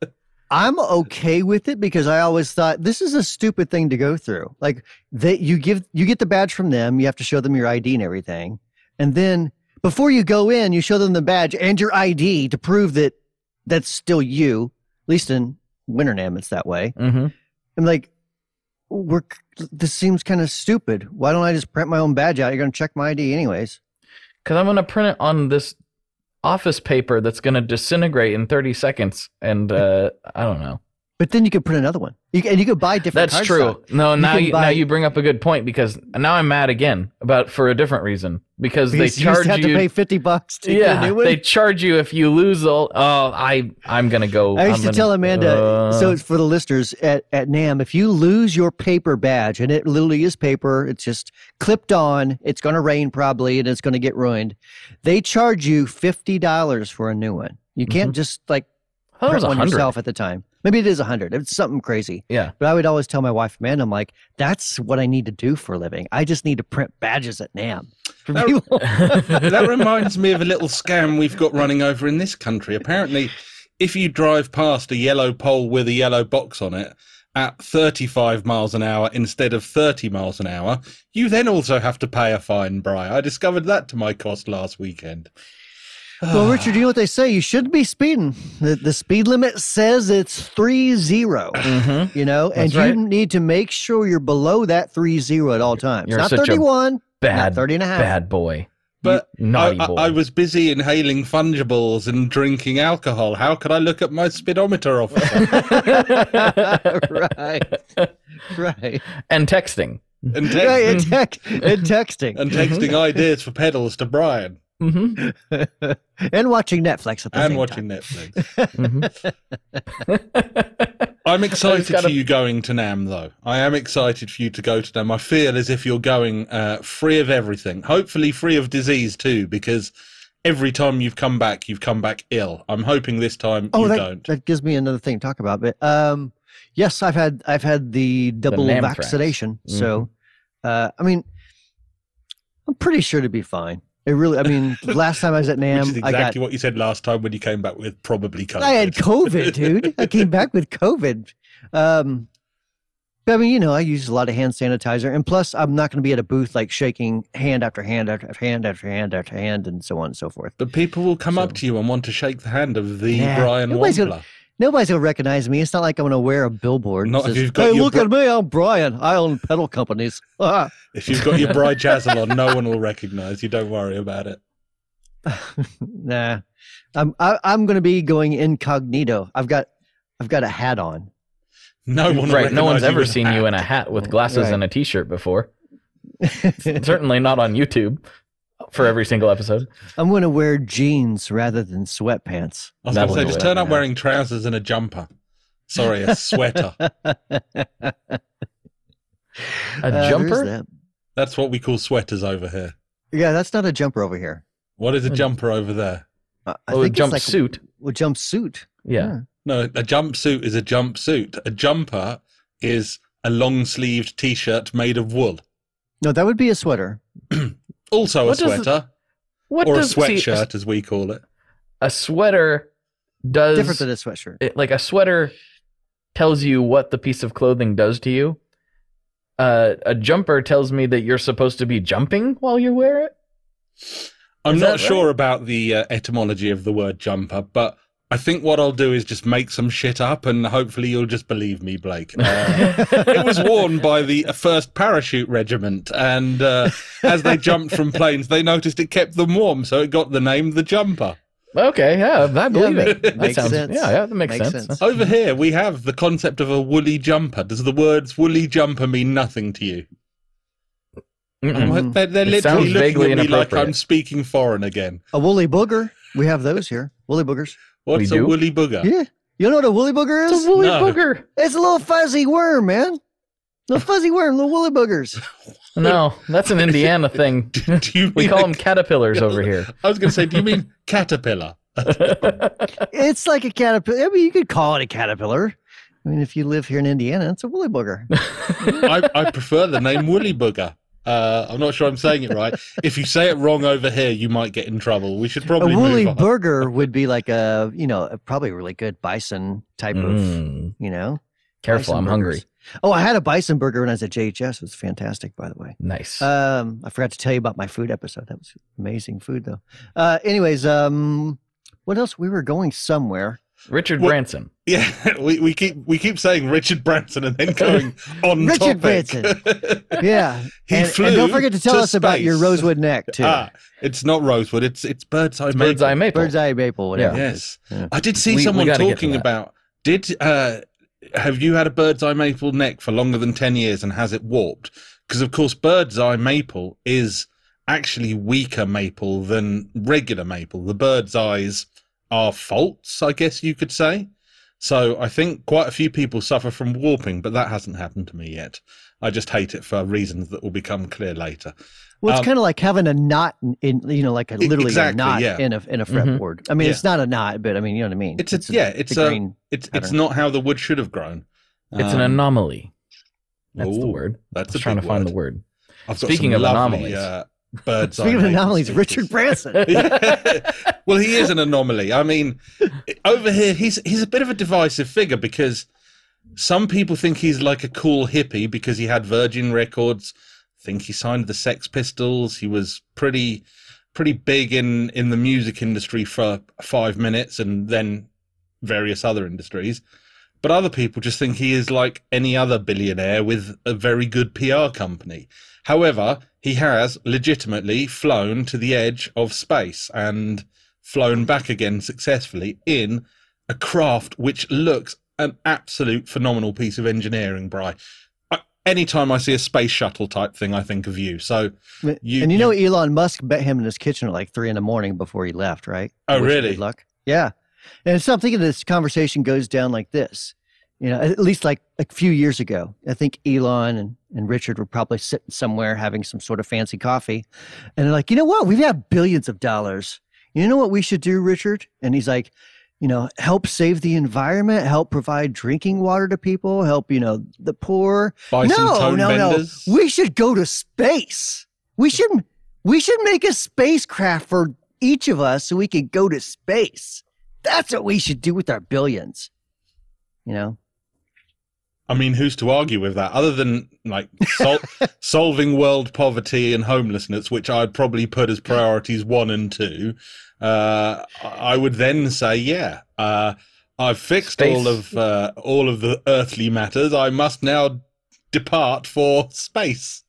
I'm okay with it because I always thought this is a stupid thing to go through. Like that you give you get the badge from them, you have to show them your I D and everything. And then before you go in, you show them the badge and your I D to prove that that's still you. At least in Winternam, it's that way. Mm-hmm. I'm like, we're this seems kind of stupid. Why don't I just print my own badge out? You're going to check my I D anyways. Because I'm going to print it on this office paper that's going to disintegrate in thirty seconds. And uh, I don't know. But then you could print another one. You can, and you could buy different That's card true. stock. No, You now can you, buy- now you bring up a good point because now I'm mad again about for a different reason because, Because they you charge just have you to pay fifty bucks to get a yeah, new one. they charge you if you lose all. Oh, I I'm gonna go. I used I'm to gonna- tell Amanda, uh, so it's for the listeners at, at NAMM, if you lose your paper badge, and it literally is paper, it's just clipped on, it's going to rain probably, and it's going to get ruined, they charge you fifty dollars for a new one. You can't Mhm. just like I thought it print was a one hundred. yourself at the time. Maybe it is a hundred. It's something crazy. Yeah. But I would always tell my wife, Amanda, I'm like, that's what I need to do for a living. I just need to print badges at NAMM. For That- people. That reminds me of a little scam we've got running over in this country. Apparently, if you drive past a yellow pole with a yellow box on it at thirty-five miles an hour instead of thirty miles an hour, you then also have to pay a fine, Bri. I discovered that to my cost last weekend. Well, Richard, you know what they say? You shouldn't be speeding. The, the speed limit says it's three zero. Mhm. You know, and That's right. you need to make sure you're below that three zero at all times. You're Not such a thirty-one, Bad, not thirty and a half. bad boy. But Naughty I, boy. I, I was busy inhaling fungibles and drinking alcohol. How could I look at my speedometer officer? right, right, and texting. and, right. And, text- text, and texting, and texting ideas for pedals to Brian hmm and watching Netflix at the and same watching time. Netflix. hmm I'm excited gotta- for you going to NAMM, though. I am excited for you to go to NAMM. I feel as if you're going uh, free of everything, hopefully free of disease too, because every time you've come back, you've come back ill. I'm hoping this time Oh, you that, don't. that gives me another thing to talk about. But um, yes, I've had I've had the double Namthrax. vaccination. So, uh, I mean, I'm pretty sure to be fine. It really. I mean, last time I was at Which is NAMM, I got exactly what you said last time when you came back with probably COVID. I had COVID, dude. I came back with COVID. Um, but I mean, you know, I use a lot of hand sanitizer, and plus, I'm not going to be at a booth like shaking hand after hand after hand after hand after hand, and so on and so forth. But people will come up So- to you and want to shake the hand of the Yeah, Brian nobody's Wampler. gonna- Nobody's going to recognize me. It's not like I'm going to wear a billboard. that Not if says, you've got hey, your look br- at me. I'm Brian. I own pedal companies. Ah. If you've got your Bri Jazzle on, no one will recognise you. Don't worry about it. Nah, I'm I, I'm going to be going incognito. I've got I've got a hat on. No one will Right. No one's recognise you ever with seen a you hat. in a hat with glasses Right. and a t-shirt before. Certainly not on YouTube for every single episode. I'm going to wear jeans rather than sweatpants. I was going That'll to say, do just it. turn up Yeah. wearing trousers and a jumper. Sorry, a sweater. A Uh, there's jumper? that. That's what we call sweaters over here. Yeah, that's not a jumper over here. What is a Hmm. jumper over there? Uh, I Oh, a think it's like jumpsuit. a jumpsuit. Yeah. No, a jumpsuit is a jumpsuit. A jumper is a long-sleeved T-shirt made of wool. No, that would be a sweater. Also a What does it- sweater, What or a does see, sweatshirt, as we call it. a sweater does Different than a sweatshirt. it, like a sweater tells you what the piece of clothing does to you. Uh, a jumper tells me that you're supposed to be jumping while you wear it. I'm Is not that sure right? about the uh, etymology of the word jumper, but I think what I'll do is just make some shit up, and hopefully you'll just believe me, Blake. Uh, it was worn by the first Parachute Regiment, and uh, as they jumped from planes, they noticed it kept them warm, so it got the name the jumper. Okay, yeah, I believe ma- it. That makes sounds, sense. Yeah, yeah, that makes, Makes sense. sense. Over here, we have the concept of a woolly jumper. Does the words woolly jumper mean nothing to you? Mm-mm. They're, they're It literally sounds looking vaguely at me like inappropriate. I'm speaking foreign again. A woolly booger. We have those here. Woolly boogers. What's We a do? woolly booger? Yeah. You know what a woolly booger It's is? a woolly No. booger. It's a little fuzzy worm, man. Little fuzzy worm, little woolly boogers. No, that's an Indiana thing. Do you We mean call a- them caterpillars over here. I was going to say, do you mean caterpillar? It's like a caterpillar. I mean, you could call it a caterpillar. I mean, if you live here in Indiana, it's a woolly booger. I, I prefer the name woolly booger. Uh, I'm not sure I'm saying it right. If you say it wrong over here, you might get in trouble. We should probably A woolly move on. burger would be like a, you know, a, probably a really good bison type of, Mm. you know. Careful, bison I'm burgers. hungry. Oh, I had a bison burger when I was at J H S. It was fantastic, by the way. Nice. Um, I forgot to tell you about my food episode. That was amazing food, though. Uh, anyways, um, what else? We were going somewhere. Richard What- Branson. Yeah, we, we keep we keep saying Richard Branson and then going on Richard topic. Yeah, He and, flew and don't forget to tell to us about your space. rosewood neck too. Ah, it's not rosewood. It's it's bird's eye maple. Bird's eye maple. Bird's eye maple, whatever. Yeah. it is. Yes, Yeah. I did see We- we someone gotta get to talking that. about. Did uh, have you had a bird's eye maple neck for longer than ten years and has it warped? Because of course, bird's eye maple is actually weaker maple than regular maple. The bird's eyes are faults, I guess you could say. So I think quite a few people suffer from warping, but that hasn't happened to me yet. I just hate it for reasons that will become clear later. Well, it's Um, kind of like having a knot in, in you know, like a literally exactly, a knot yeah. in a in a Mhm. fretboard. I mean, Yeah. it's not a knot, but I mean, you know what I mean. It's a, yeah, it's a, grain. it's it's pattern. not how the wood should have grown. It's an Um, anomaly. That's the ooh, word. I That's was a trying to big find word. the word. I've got Speaking some of lovely, anomalies. uh, bird's eye Speaking of maple anomalies, stickers. Richard Branson. Yeah. Well, he is an anomaly. I mean, over here, he's he's a bit of a divisive figure because some people think he's like a cool hippie because he had Virgin Records. Think he signed the Sex Pistols. He was pretty pretty big in in the music industry for five minutes and then various other industries. But other people just think he is like any other billionaire with a very good P R company. However, he has legitimately flown to the edge of space and flown back again successfully in a craft which looks an absolute phenomenal piece of engineering, Bri. I- Anytime I see a space shuttle type thing, I think of you. So, You- and you know, Elon Musk bet him in his kitchen at like three in the morning before he left, right? Oh, Wish him really? Good luck. Yeah. And so I'm thinking this conversation goes down like this. You know, at least like a few years ago, I think Elon and, and Richard were probably sitting somewhere having some sort of fancy coffee. And they're like, you know what? We've got billions of dollars. You know what we should do, Richard? And he's like, you know, help save the environment, help provide drinking water to people, help, you know, the poor. buy some No, tone no, benders. no. We should go to space. We should we should make a spacecraft for each of us so we can go to space. That's what we should do with our billions. You know? I mean, who's to argue with that other than like sol- solving world poverty and homelessness, which I'd probably put as priorities one and two. Uh, I would then say, yeah, uh, I've fixed Space. all of uh, all of the earthly matters. I must now depart for space.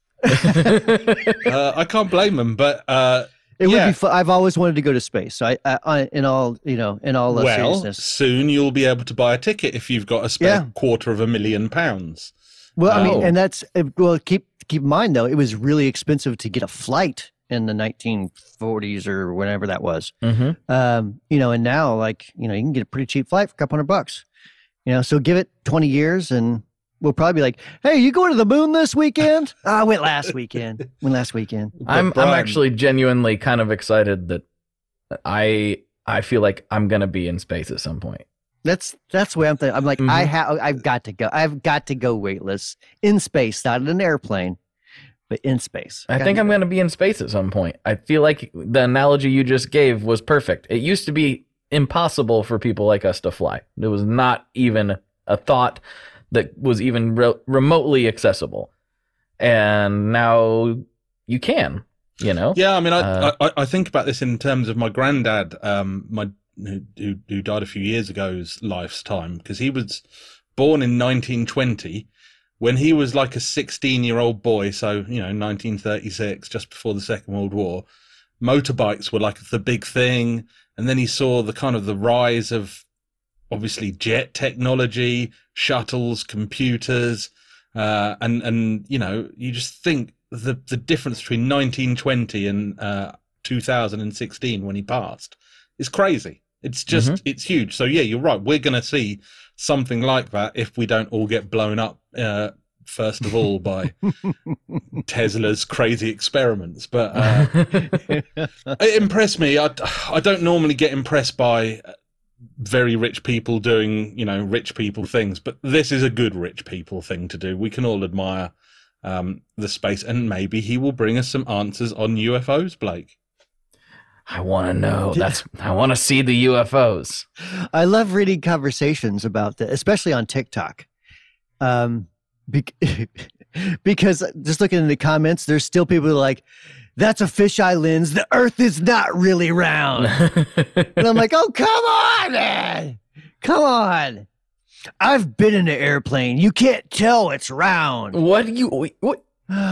uh, I can't blame them, but uh, It Yeah. would be fun. I've always wanted to go to space. So I, I, I in all, you know, in all uh, well, seriousness. soon you'll be able to buy a ticket if you've got a spare Yeah. quarter of a million pounds. Well, I mean, Oh. and that's uh, well. Keep keep in mind though, it was really expensive to get a flight in the nineteen forties or whenever that was. hmm Um, you know, and now like you know, you can get a pretty cheap flight for a couple hundred bucks. You know, so give it twenty years, and we'll probably be like, "Hey, you going to the moon this weekend?" oh, I went last weekend. Went last weekend. I'm But Brian- I'm actually genuinely kind of excited that I I feel like I'm gonna be in space at some point. That's that's the way I'm thinking. I'm like, I Mhm. have, I've got to go. I've got to go weightless in space, not in an airplane, but in space. I Gotta think go. I'm going to be in space at some point. I feel like the analogy you just gave was perfect. It used to be impossible for people like us to fly. There was not even a thought that was even re- remotely accessible. And now you can, you know? Yeah, I mean, I, Uh, I I think about this in terms of my granddad, um, my who who, who died a few years ago's lifetime, because he was born in nineteen twenty. When he was like a sixteen-year-old boy, so you know, nineteen thirty-six, just before the Second World War, motorbikes were like the big thing, and then he saw the kind of the rise of obviously jet technology, shuttles, computers, uh, and and you know, you just think the the difference between nineteen twenty and uh, two thousand sixteen when he passed is crazy. It's just Mhm. it's huge. So yeah, you're right. We're going to see something like that if we don't all get blown up uh, first of all by Tesla's crazy experiments. But uh, it impressed me. I, I don't normally get impressed by very rich people doing, you know, rich people things, but this is a good rich people thing to do. We can all admire um, the space, and maybe he will bring us some answers on U F Os, Blake. I want to know. That's I want to see the U F Os. I love reading conversations about that, especially on TikTok. Um, be- because just looking in the comments, there's still people who are like, that's a fisheye lens. The Earth is not really round. And I'm like, oh, come on, man. Come on. I've been in an airplane. You can't tell it's round. What do you what?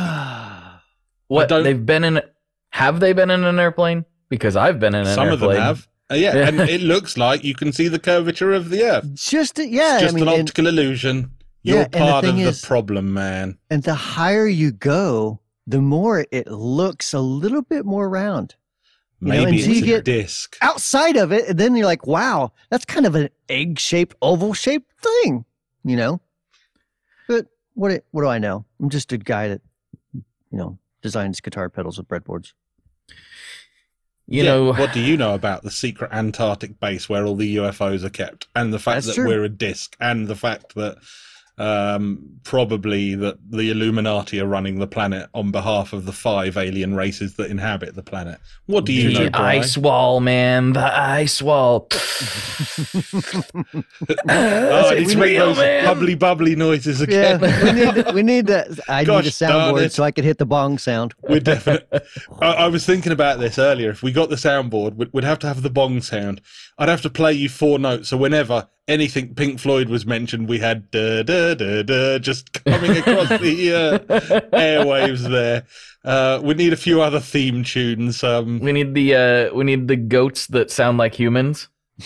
What don't- they've been in? Have they been in an airplane? Because I've been in an Some airplane. of them have. Uh, yeah, and it looks like you can see the curvature of the Earth. Just, yeah. It's just I mean, an and, optical illusion. You're Yeah, and the part of thing the is- problem, man. and the higher you go, the more it looks a little bit more round. You know, Maybe until it's you a get disc. outside of it, and then you're like, wow, that's kind of an egg-shaped, oval-shaped thing, you know? But what what do I know? I'm just a guy that, you know, designs guitar pedals with breadboards. You Yeah, know, what do you know about the secret Antarctic base where all the U F Os are kept, and the fact That's that true. we're a disc, and the fact that um, probably that the Illuminati are running the planet on behalf of the five alien races that inhabit the planet? What do you the know, Brian? ice wall, man, the ice wall. Oh, I need It's to make real, those man. bubbly, bubbly noises Yeah, again. we need we need that. I Gosh, need a darn soundboard it. so I could hit the bong sound. We're definite. I, I was thinking about this earlier. If we got the soundboard, we'd, we'd have to have the bong sound. I'd have to play you four notes. So whenever anything Pink Floyd was mentioned, we had da da da da just coming across the uh, airwaves there. Uh, we need a few other theme tunes. Um, We need the uh, we need the goats that sound like humans.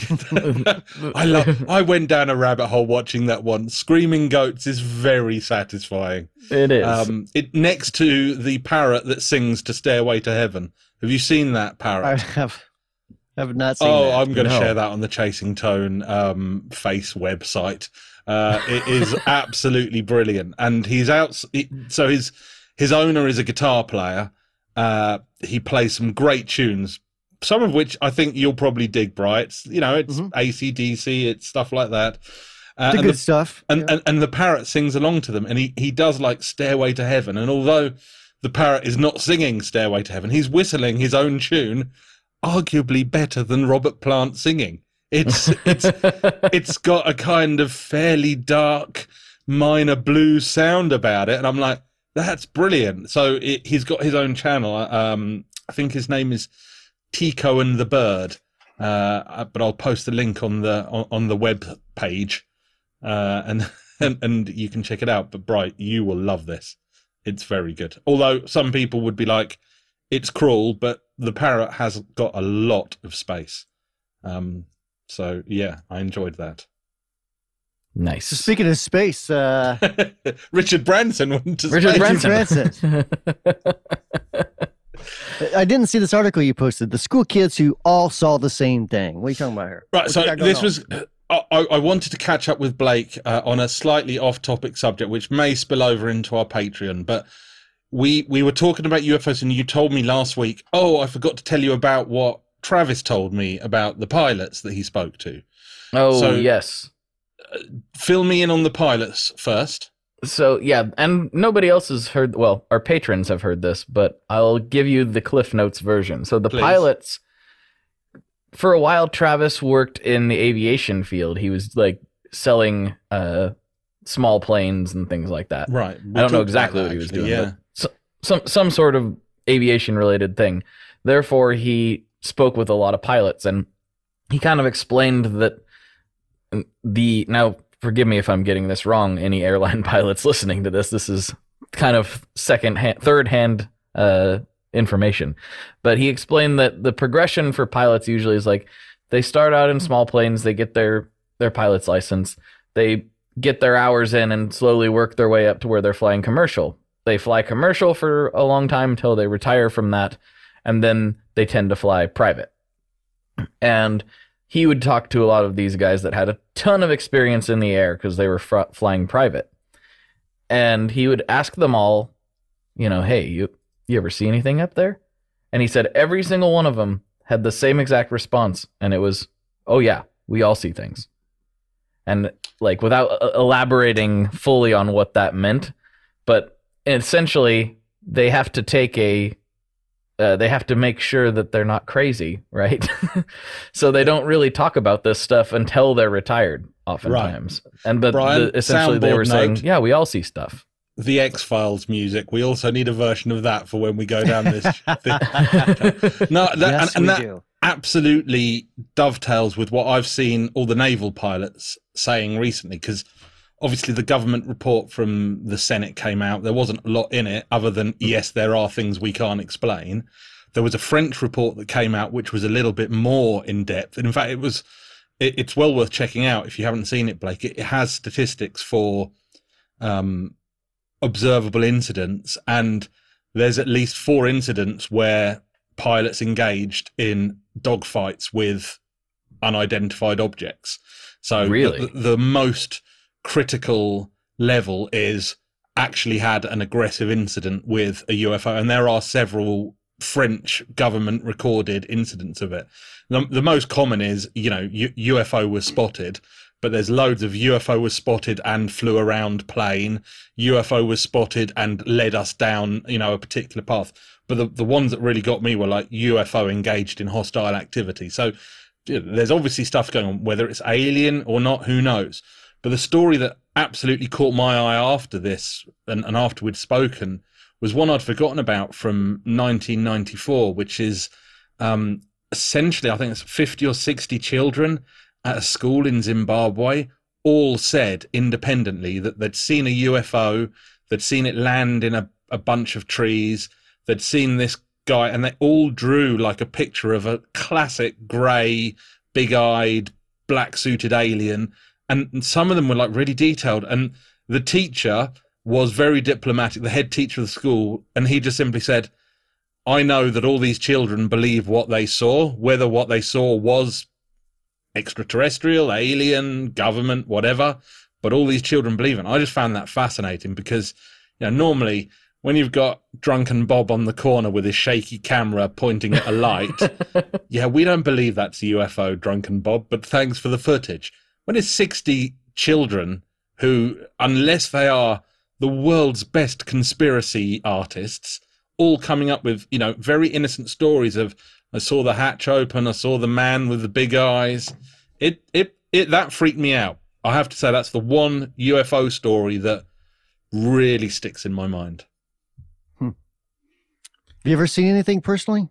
I love. I went down a rabbit hole watching that one. Screaming goats is very satisfying. It is. Um, it next to the parrot that sings to Stairway to Heaven. Have you seen that parrot? I have have not seen Oh, that. I'm going to No. share that on the Chasing Tone um, face website. Uh, it is absolutely brilliant, and he's out. He, so his his owner is a guitar player. Uh, he plays some great tunes, some of which I think you'll probably dig. Bright, it's, you know, it's Mhm. A C D C, it's stuff like that. Uh, the and good the- stuff. and, Yeah. and and the parrot sings along to them, and he he does like Stairway to Heaven, and although the parrot is not singing Stairway to Heaven, he's whistling his own tune, arguably better than Robert Plant singing. It's it's it's got a kind of fairly dark minor blues sound about it, and I'm like, that's brilliant. So it, he's got his own channel. Um, I think his name is Tico and the Bird, uh, but I'll post the link on the on, on the web page. Uh, and, and and you can check it out. But Bright, you will love this. It's very good. Although some people would be like, it's cruel, but the parrot has got a lot of space. Um, so yeah, I enjoyed that. nice. So speaking of space, uh, Richard Branson went to Richard space. Branson. I didn't see this article you posted. The school kids who all saw the same thing. What are you talking about here? Right, What so you got going this on? was. I, I wanted to catch up with Blake uh, on a slightly off-topic subject, which may spill over into our Patreon. But we we were talking about U F Os, and you told me last week, oh, I forgot to tell you about what Travis told me about the pilots that he spoke to. Oh, So- yes. Fill me in on the pilots first. So, yeah, and nobody else has heard, well, our patrons have heard this, but I'll give you the Cliff Notes version. So the Please. pilots, for a while, Travis worked in the aviation field. He was, like, selling uh, small planes and things like that. Right. I don't know exactly what he was doing, Yeah. but so, some some sort of aviation related thing. Therefore, he spoke with a lot of pilots, and he kind of explained that the now. Forgive me if I'm getting this wrong. Any airline pilots listening to this, this is kind of second hand, third hand uh, information. But he explained that the progression for pilots usually is like they start out in small planes, they get their their pilot's license, they get their hours in and slowly work their way up to where they're flying commercial. They fly commercial for a long time until they retire from that, and then they tend to fly private. And he would talk to a lot of these guys that had a ton of experience in the air because they were fr- flying private. And he would ask them all, you know, hey, you, you ever see anything up there? And he said every single one of them had the same exact response. And it was, oh, yeah, we all see things. And like without uh, elaborating fully on what that meant, but essentially they have to take a uh, they have to make sure that they're not crazy, right? So they don't really talk about this stuff until they're retired, oftentimes. Right. And but Brian, the, essentially they were saying, note, yeah, we all see stuff. The X-Files music. We also need a version of that for when we go down this. this. No, that, yes, and, and we that do. absolutely dovetails with what I've seen all the naval pilots saying recently, because obviously the government report from the Senate came out. There wasn't a lot in it other than, yes, there are things we can't explain. There was a French report that came out, which was a little bit more in depth. And in fact, it was, it, it's well worth checking out if you haven't seen it, Blake. It, it has statistics for um, observable incidents. And there's at least four incidents where pilots engaged in dogfights with unidentified objects. So really? the, the most critical level is actually had an aggressive incident with a U F O, and there are several French government recorded incidents of it. The, the most common is, you know, U- UFO was spotted, but there's loads of U F O was spotted and flew around plane, U F O was spotted and led us down, you know, a particular path. But the, the ones that really got me were like U F O engaged in hostile activity. So you know, there's obviously stuff going on, whether it's alien or not, who knows? But the story that absolutely caught my eye after this and, and after we'd spoken was one I'd forgotten about from nineteen ninety-four, which is um, essentially, I think it's fifty or sixty children at a school in Zimbabwe, all said independently that they'd seen a U F O, they'd seen it land in a, a bunch of trees, they'd seen this guy, and they all drew like a picture of a classic grey, big-eyed, black-suited alien. And some of them were like really detailed. And the teacher was very diplomatic, the head teacher of the school. And he just simply said, I know that all these children believe what they saw, whether what they saw was extraterrestrial, alien, government, whatever. But all these children believe it. And I just found that fascinating because, you know, normally when you've got drunken Bob on the corner with his shaky camera pointing at a light, yeah, we don't believe that's a U F O, drunken Bob, but thanks for the footage. When it's sixty children who, unless they are the world's best conspiracy artists, all coming up with, you know, very innocent stories of, I saw the hatch open, I saw the man with the big eyes. It, it, it, that freaked me out. I have to say that's the one U F O story that really sticks in my mind. Hmm. Have you ever seen anything personally?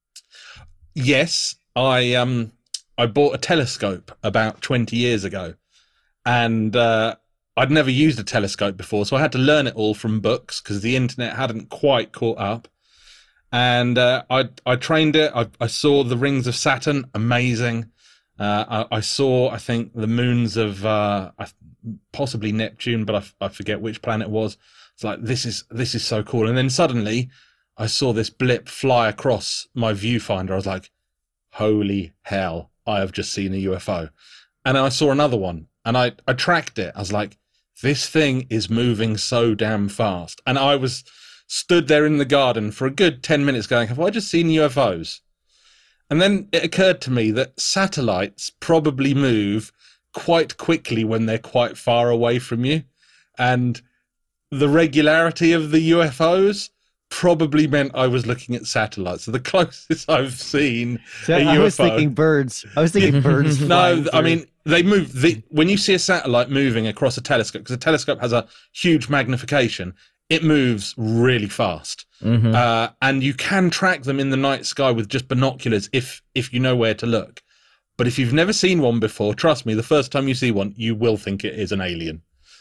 Yes, I, um, I bought a telescope about twenty years ago, and uh, I'd never used a telescope before, so I had to learn it all from books because the internet hadn't quite caught up. And uh, I I trained it. I, I saw the rings of Saturn, amazing. Uh, I, I saw, I think, the moons of uh, possibly Neptune, but I, I forget which planet it was. It's like, this is this is so cool. And then suddenly, I saw this blip fly across my viewfinder. I was like, holy hell. I have just seen a U F O. And I saw another one and I, I tracked it. I was like, this thing is moving so damn fast. And I was stood there in the garden for a good ten minutes going, have I just seen U F Os? And then it occurred to me that satellites probably move quite quickly when they're quite far away from you. And the regularity of the U F Os probably meant I was looking at satellites. So the closest I've seen so a I U F O. was thinking birds. I was thinking birds. No, I mean, they move. The, when you see a satellite moving across a telescope, because a telescope has a huge magnification, it moves really fast. Mm-hmm. Uh, and you can track them in the night sky with just binoculars if if you know where to look. But if you've never seen one before, trust me, the first time you see one, you will think it is an alien.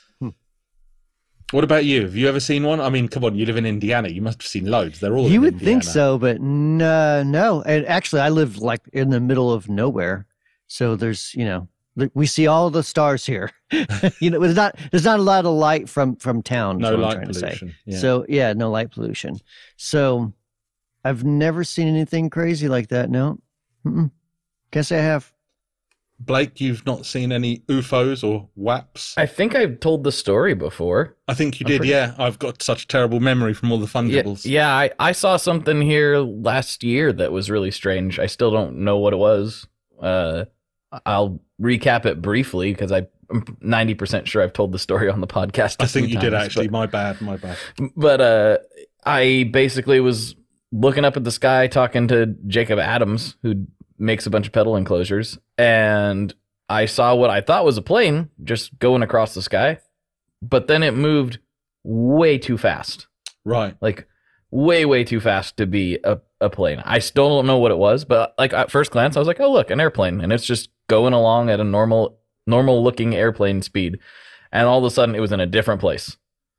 What about you? Have you ever seen one? I mean, come on, you live in Indiana. You must have seen loads. They're all You in would Indiana. think so, but no, no. And actually, I live like in the middle of nowhere. So there's, you know, we see all the stars here. You know, there's not there's not a lot of light from from town. No is what I'm light trying to say. pollution. Yeah. So yeah, no light pollution. So I've never seen anything crazy like that. No, Mm-mm. Guess I have. Blake, you've not seen any U F Os or W A Ps? I think I've told the story before. I think you I'm did, pretty- yeah. I've got such a terrible memory from all the Yeah, fungibles. yeah I, I saw something here last year that was really strange. I still don't know what it was. Uh, I'll recap it briefly because I I'm ninety percent sure I've told the story on the podcast. I think you times, did actually. But, my bad. My bad. but uh, I basically was looking up at the sky, talking to Jacob Adams, who makes a bunch of pedal enclosures, and I saw what I thought was a plane just going across the sky, but then it moved way too fast. Right. Like way, way too fast to be a, a plane. I still don't know what it was, but like at first glance, I was like, oh, look, an airplane. And it's just going along at a normal, normal looking airplane speed. And all of a sudden it was in a different place.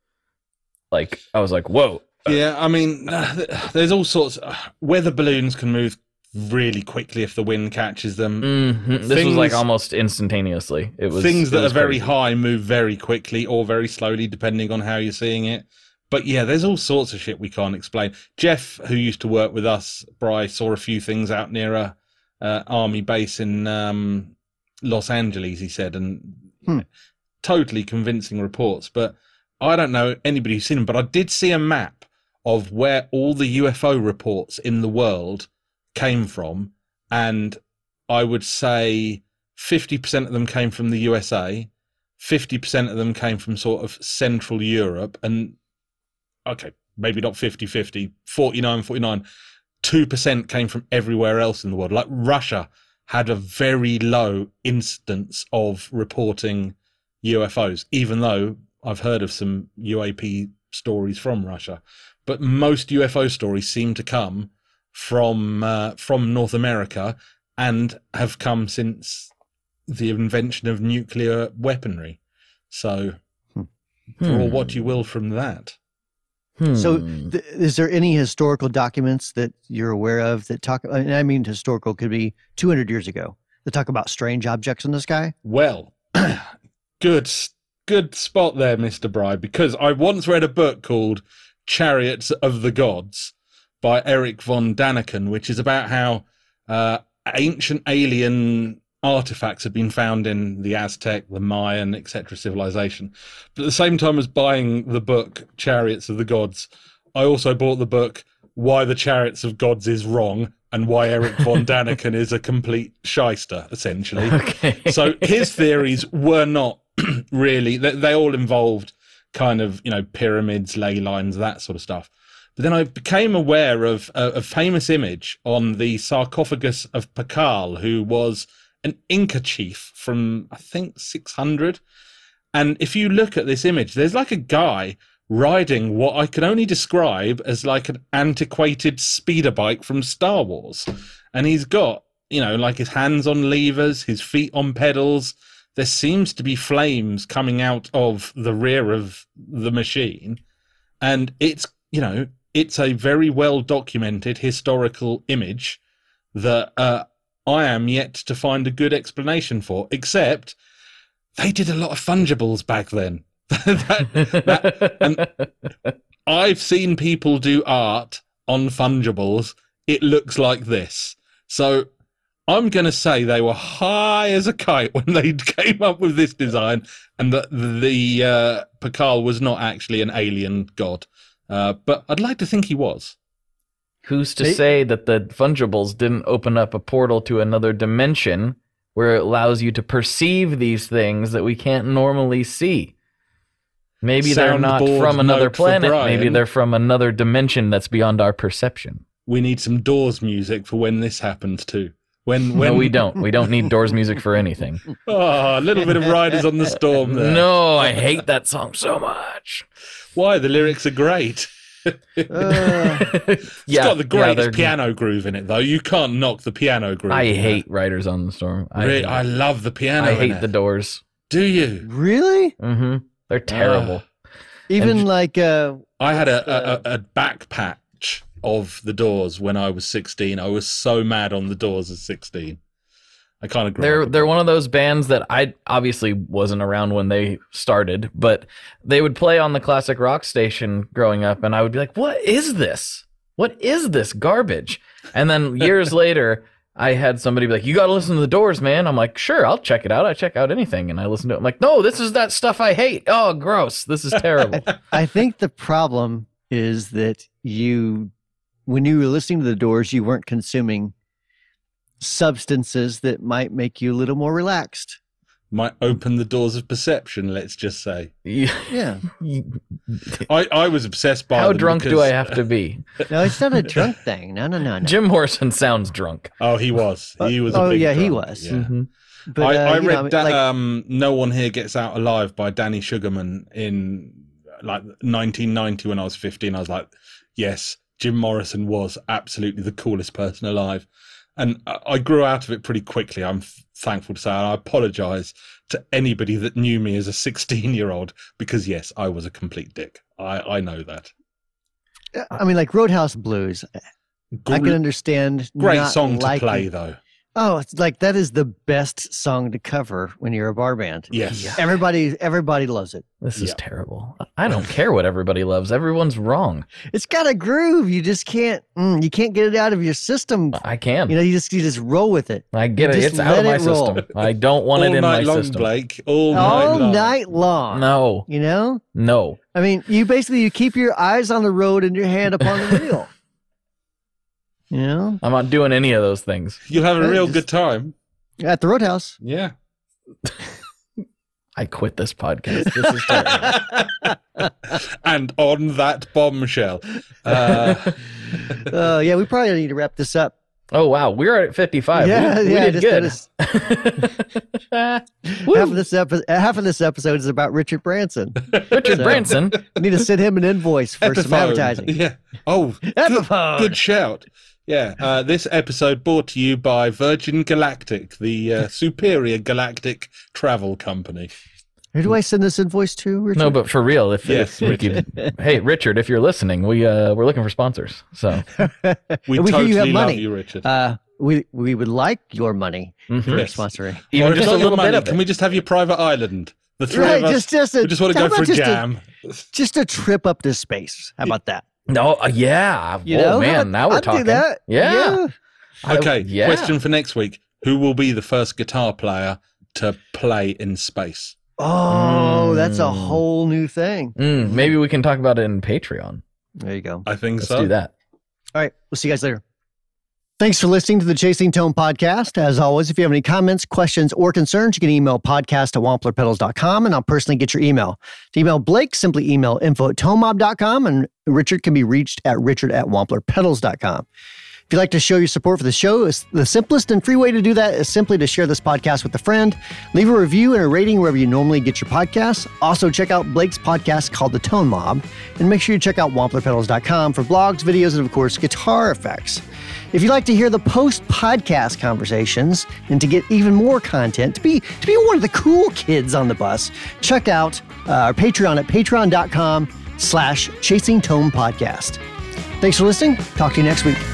Like I was like, whoa. Yeah. I mean, uh, there's all sorts of, weather balloons can move really quickly if the wind catches them. Mm-hmm. This Things, was like almost instantaneously. It was things that was are very crazy. high move very quickly or very slowly, depending on how you're seeing it. But yeah, there's all sorts of shit we can't explain. Jeff, who used to work with us, Bry, saw a few things out near a uh, army base in um, Los Angeles, he said, and Hmm. totally convincing reports. But I don't know anybody who's seen them, but I did see a map of where all the U F O reports in the world came from, and I would say fifty percent of them came from the U S A, fifty percent of them came from sort of Central Europe, and okay, maybe not fifty-fifty, forty-nine forty-nine, two percent came from everywhere else in the world. Like Russia had a very low instance of reporting U F Os, even though I've heard of some U A P stories from Russia. But most U F O stories seem to come from uh, from North America and have come since the invention of nuclear weaponry. So draw what you will from that. Hmm. So, th- is there any historical documents that you're aware of that talk? And I mean, historical could be two hundred years ago that talk about strange objects in the sky. Well, good, good spot there, Mister Bry, because I once read a book called Chariots of the Gods by Eric von Daniken, which is about how uh, ancient alien artifacts had been found in the Aztec, the Mayan, et cetera civilization. But at the same time as buying the book Chariots of the Gods, I also bought the book Why the Chariots of Gods is Wrong and Why Eric von Daniken is a Complete Shyster, essentially. Okay. So his theories were not really, they, they all involved kind of, you know, pyramids, ley lines, that sort of stuff. But then I became aware of a, a famous image on the sarcophagus of Pakal, who was an Inca chief from, I think, six hundred. And if you look at this image, there's like a guy riding what I can only describe as like an antiquated speeder bike from Star Wars. And he's got, you know, like his hands on levers, his feet on pedals. There seems to be flames coming out of the rear of the machine. And it's, you know, it's a very well documented historical image that uh, I am yet to find a good explanation for, except they did a lot of fungibles back then. that, that, and I've seen people do art on fungibles. It looks like this. So I'm going to say they were high as a kite when they came up with this design, and that the uh, Pakal was not actually an alien god. Uh, but I'd like to think he was. Who's to They- say that the fungibles didn't open up a portal to another dimension where it allows you to perceive these things that we can't normally see? Maybe they're not Soundboard from another note for planet. Brian. Maybe they're from another dimension that's beyond our perception. We need some Doors music for when this happens too. When when No, we don't. We don't need Doors music for anything. Oh, a little bit of Riders on the Storm there. No, I hate that song so much. Why? The lyrics are great. Uh, It's yeah, got the yeah, greatest they're- piano groove in it, though. You can't knock the piano groove. I in hate Riders on the Storm. that. I, Really, hate, I love the piano. I in hate it. the Doors. Do you? really? hmm They're terrible. Even And- like uh, I had a, a, a back patch of the Doors when I was sixteen. I was so mad on the Doors at sixteen. I kind of grew They're up. they're one of those bands that I obviously wasn't around when they started, but they would play on the classic rock station growing up, and I would be like, "What is this? What is this garbage?" And then years later, I had somebody be like, "You got to listen to the Doors, man." I'm like, "Sure, I'll check it out. I check out anything," and I listen to it. I'm like, "No, this is that stuff I hate. Oh, gross. This is terrible." I think the problem is that you, when you were listening to the Doors, you weren't consuming substances that might make you a little more relaxed. might open the doors of perception, let's just say. Yeah. I, I was obsessed by How them drunk do because- I have to be? No, it's not a drunk thing. No, no, no, no. Jim Morrison sounds drunk. Oh, he was. He was a Oh, big yeah, he drunk, was. Yeah. Mhm. But, I, uh, I you read know, that like, um, No One Here Gets Out Alive by Danny Sugarman in like nineteen ninety when I was fifteen. I was like, yes, Jim Morrison was absolutely the coolest person alive. And I I grew out of it pretty quickly, I'm f- thankful to say. And I apologize to anybody that knew me as a sixteen-year-old because, yes, I was a complete dick. I, I know that. I mean, like Roadhouse Blues. I can understand. Great not song to liking- play, though. Oh, it's like that is the best song to cover when you're a bar band. Yes. Yeah. Everybody, everybody loves it. This is Yeah. terrible. I don't care what everybody loves. Everyone's wrong. It's got a groove. You just can't. Mm, you can't get it out of your system. I can. You know, you just you just roll with it I get it. just It's out of let my it roll. system. I don't want All it in my night long, system. Blake. All, all night long. night long. No, You know, no. I mean, you basically you keep your eyes on the road and your hand upon the wheel. You know, I'm not doing any of those things. You'll have a Hey, real just- good time. at the Roadhouse. Yeah. I quit this podcast. This is terrible. And on that bombshell. Uh, Uh, yeah, we probably need to wrap this up. Oh wow, we're at fifty-five. Yeah, we, we yeah, did just good. Half Woo. of this episode, half of this episode is about Richard Branson. Richard So- Branson. We need to send him an invoice for some Epiphone. advertising. Yeah. Oh, good, Epiphone. good shout. Yeah. Uh, this episode brought to you by Virgin Galactic, the uh, superior galactic travel company. Who do I send this invoice to, Richard? No, but for real, if, Yes, if we could, hey Richard, if you're listening, we uh we're looking for sponsors. So We And we hear totally you have love money. you, Richard. uh, we we would like your money mhm. for Yes. sponsoring. even Or if just not a your little money, bit of Can it. we just have your private island? The three Right, of us. just just a, we just want to how go about for a just jam. just a trip up to space. How about that? No, uh, yeah. You oh know, man, now we're I'd talking. do that. Yeah. I- Okay, yeah. question for next week. Who will be the first guitar player to play in space? Oh, that's a Mm. whole new thing. Mm, maybe we can talk about it in Patreon. There you go. I think Let's so. do that. All right. We'll see you guys later. Thanks for listening to the Chasing Tone podcast. As always, if you have any comments, questions, or concerns, you can email podcast at wampler pedals dot com and I'll personally get your email. To email Blake, simply email info at tonemob dot com and Richard can be reached at richard at wampler pedals dot com. If you'd like to show your support for the show, it's the simplest and free way to do that is simply to share this podcast with a friend, leave a review and a rating wherever you normally get your podcasts. Also, check out Blake's podcast called The Tone Mob, and make sure you check out wampler pedals dot com for blogs, videos, and of course, guitar effects. If you'd like to hear the post-podcast conversations and to get even more content, to be to be one of the cool kids on the bus, check out uh, our Patreon at patreon dot com slash chasing tone podcast. Thanks for listening. Talk to you next week.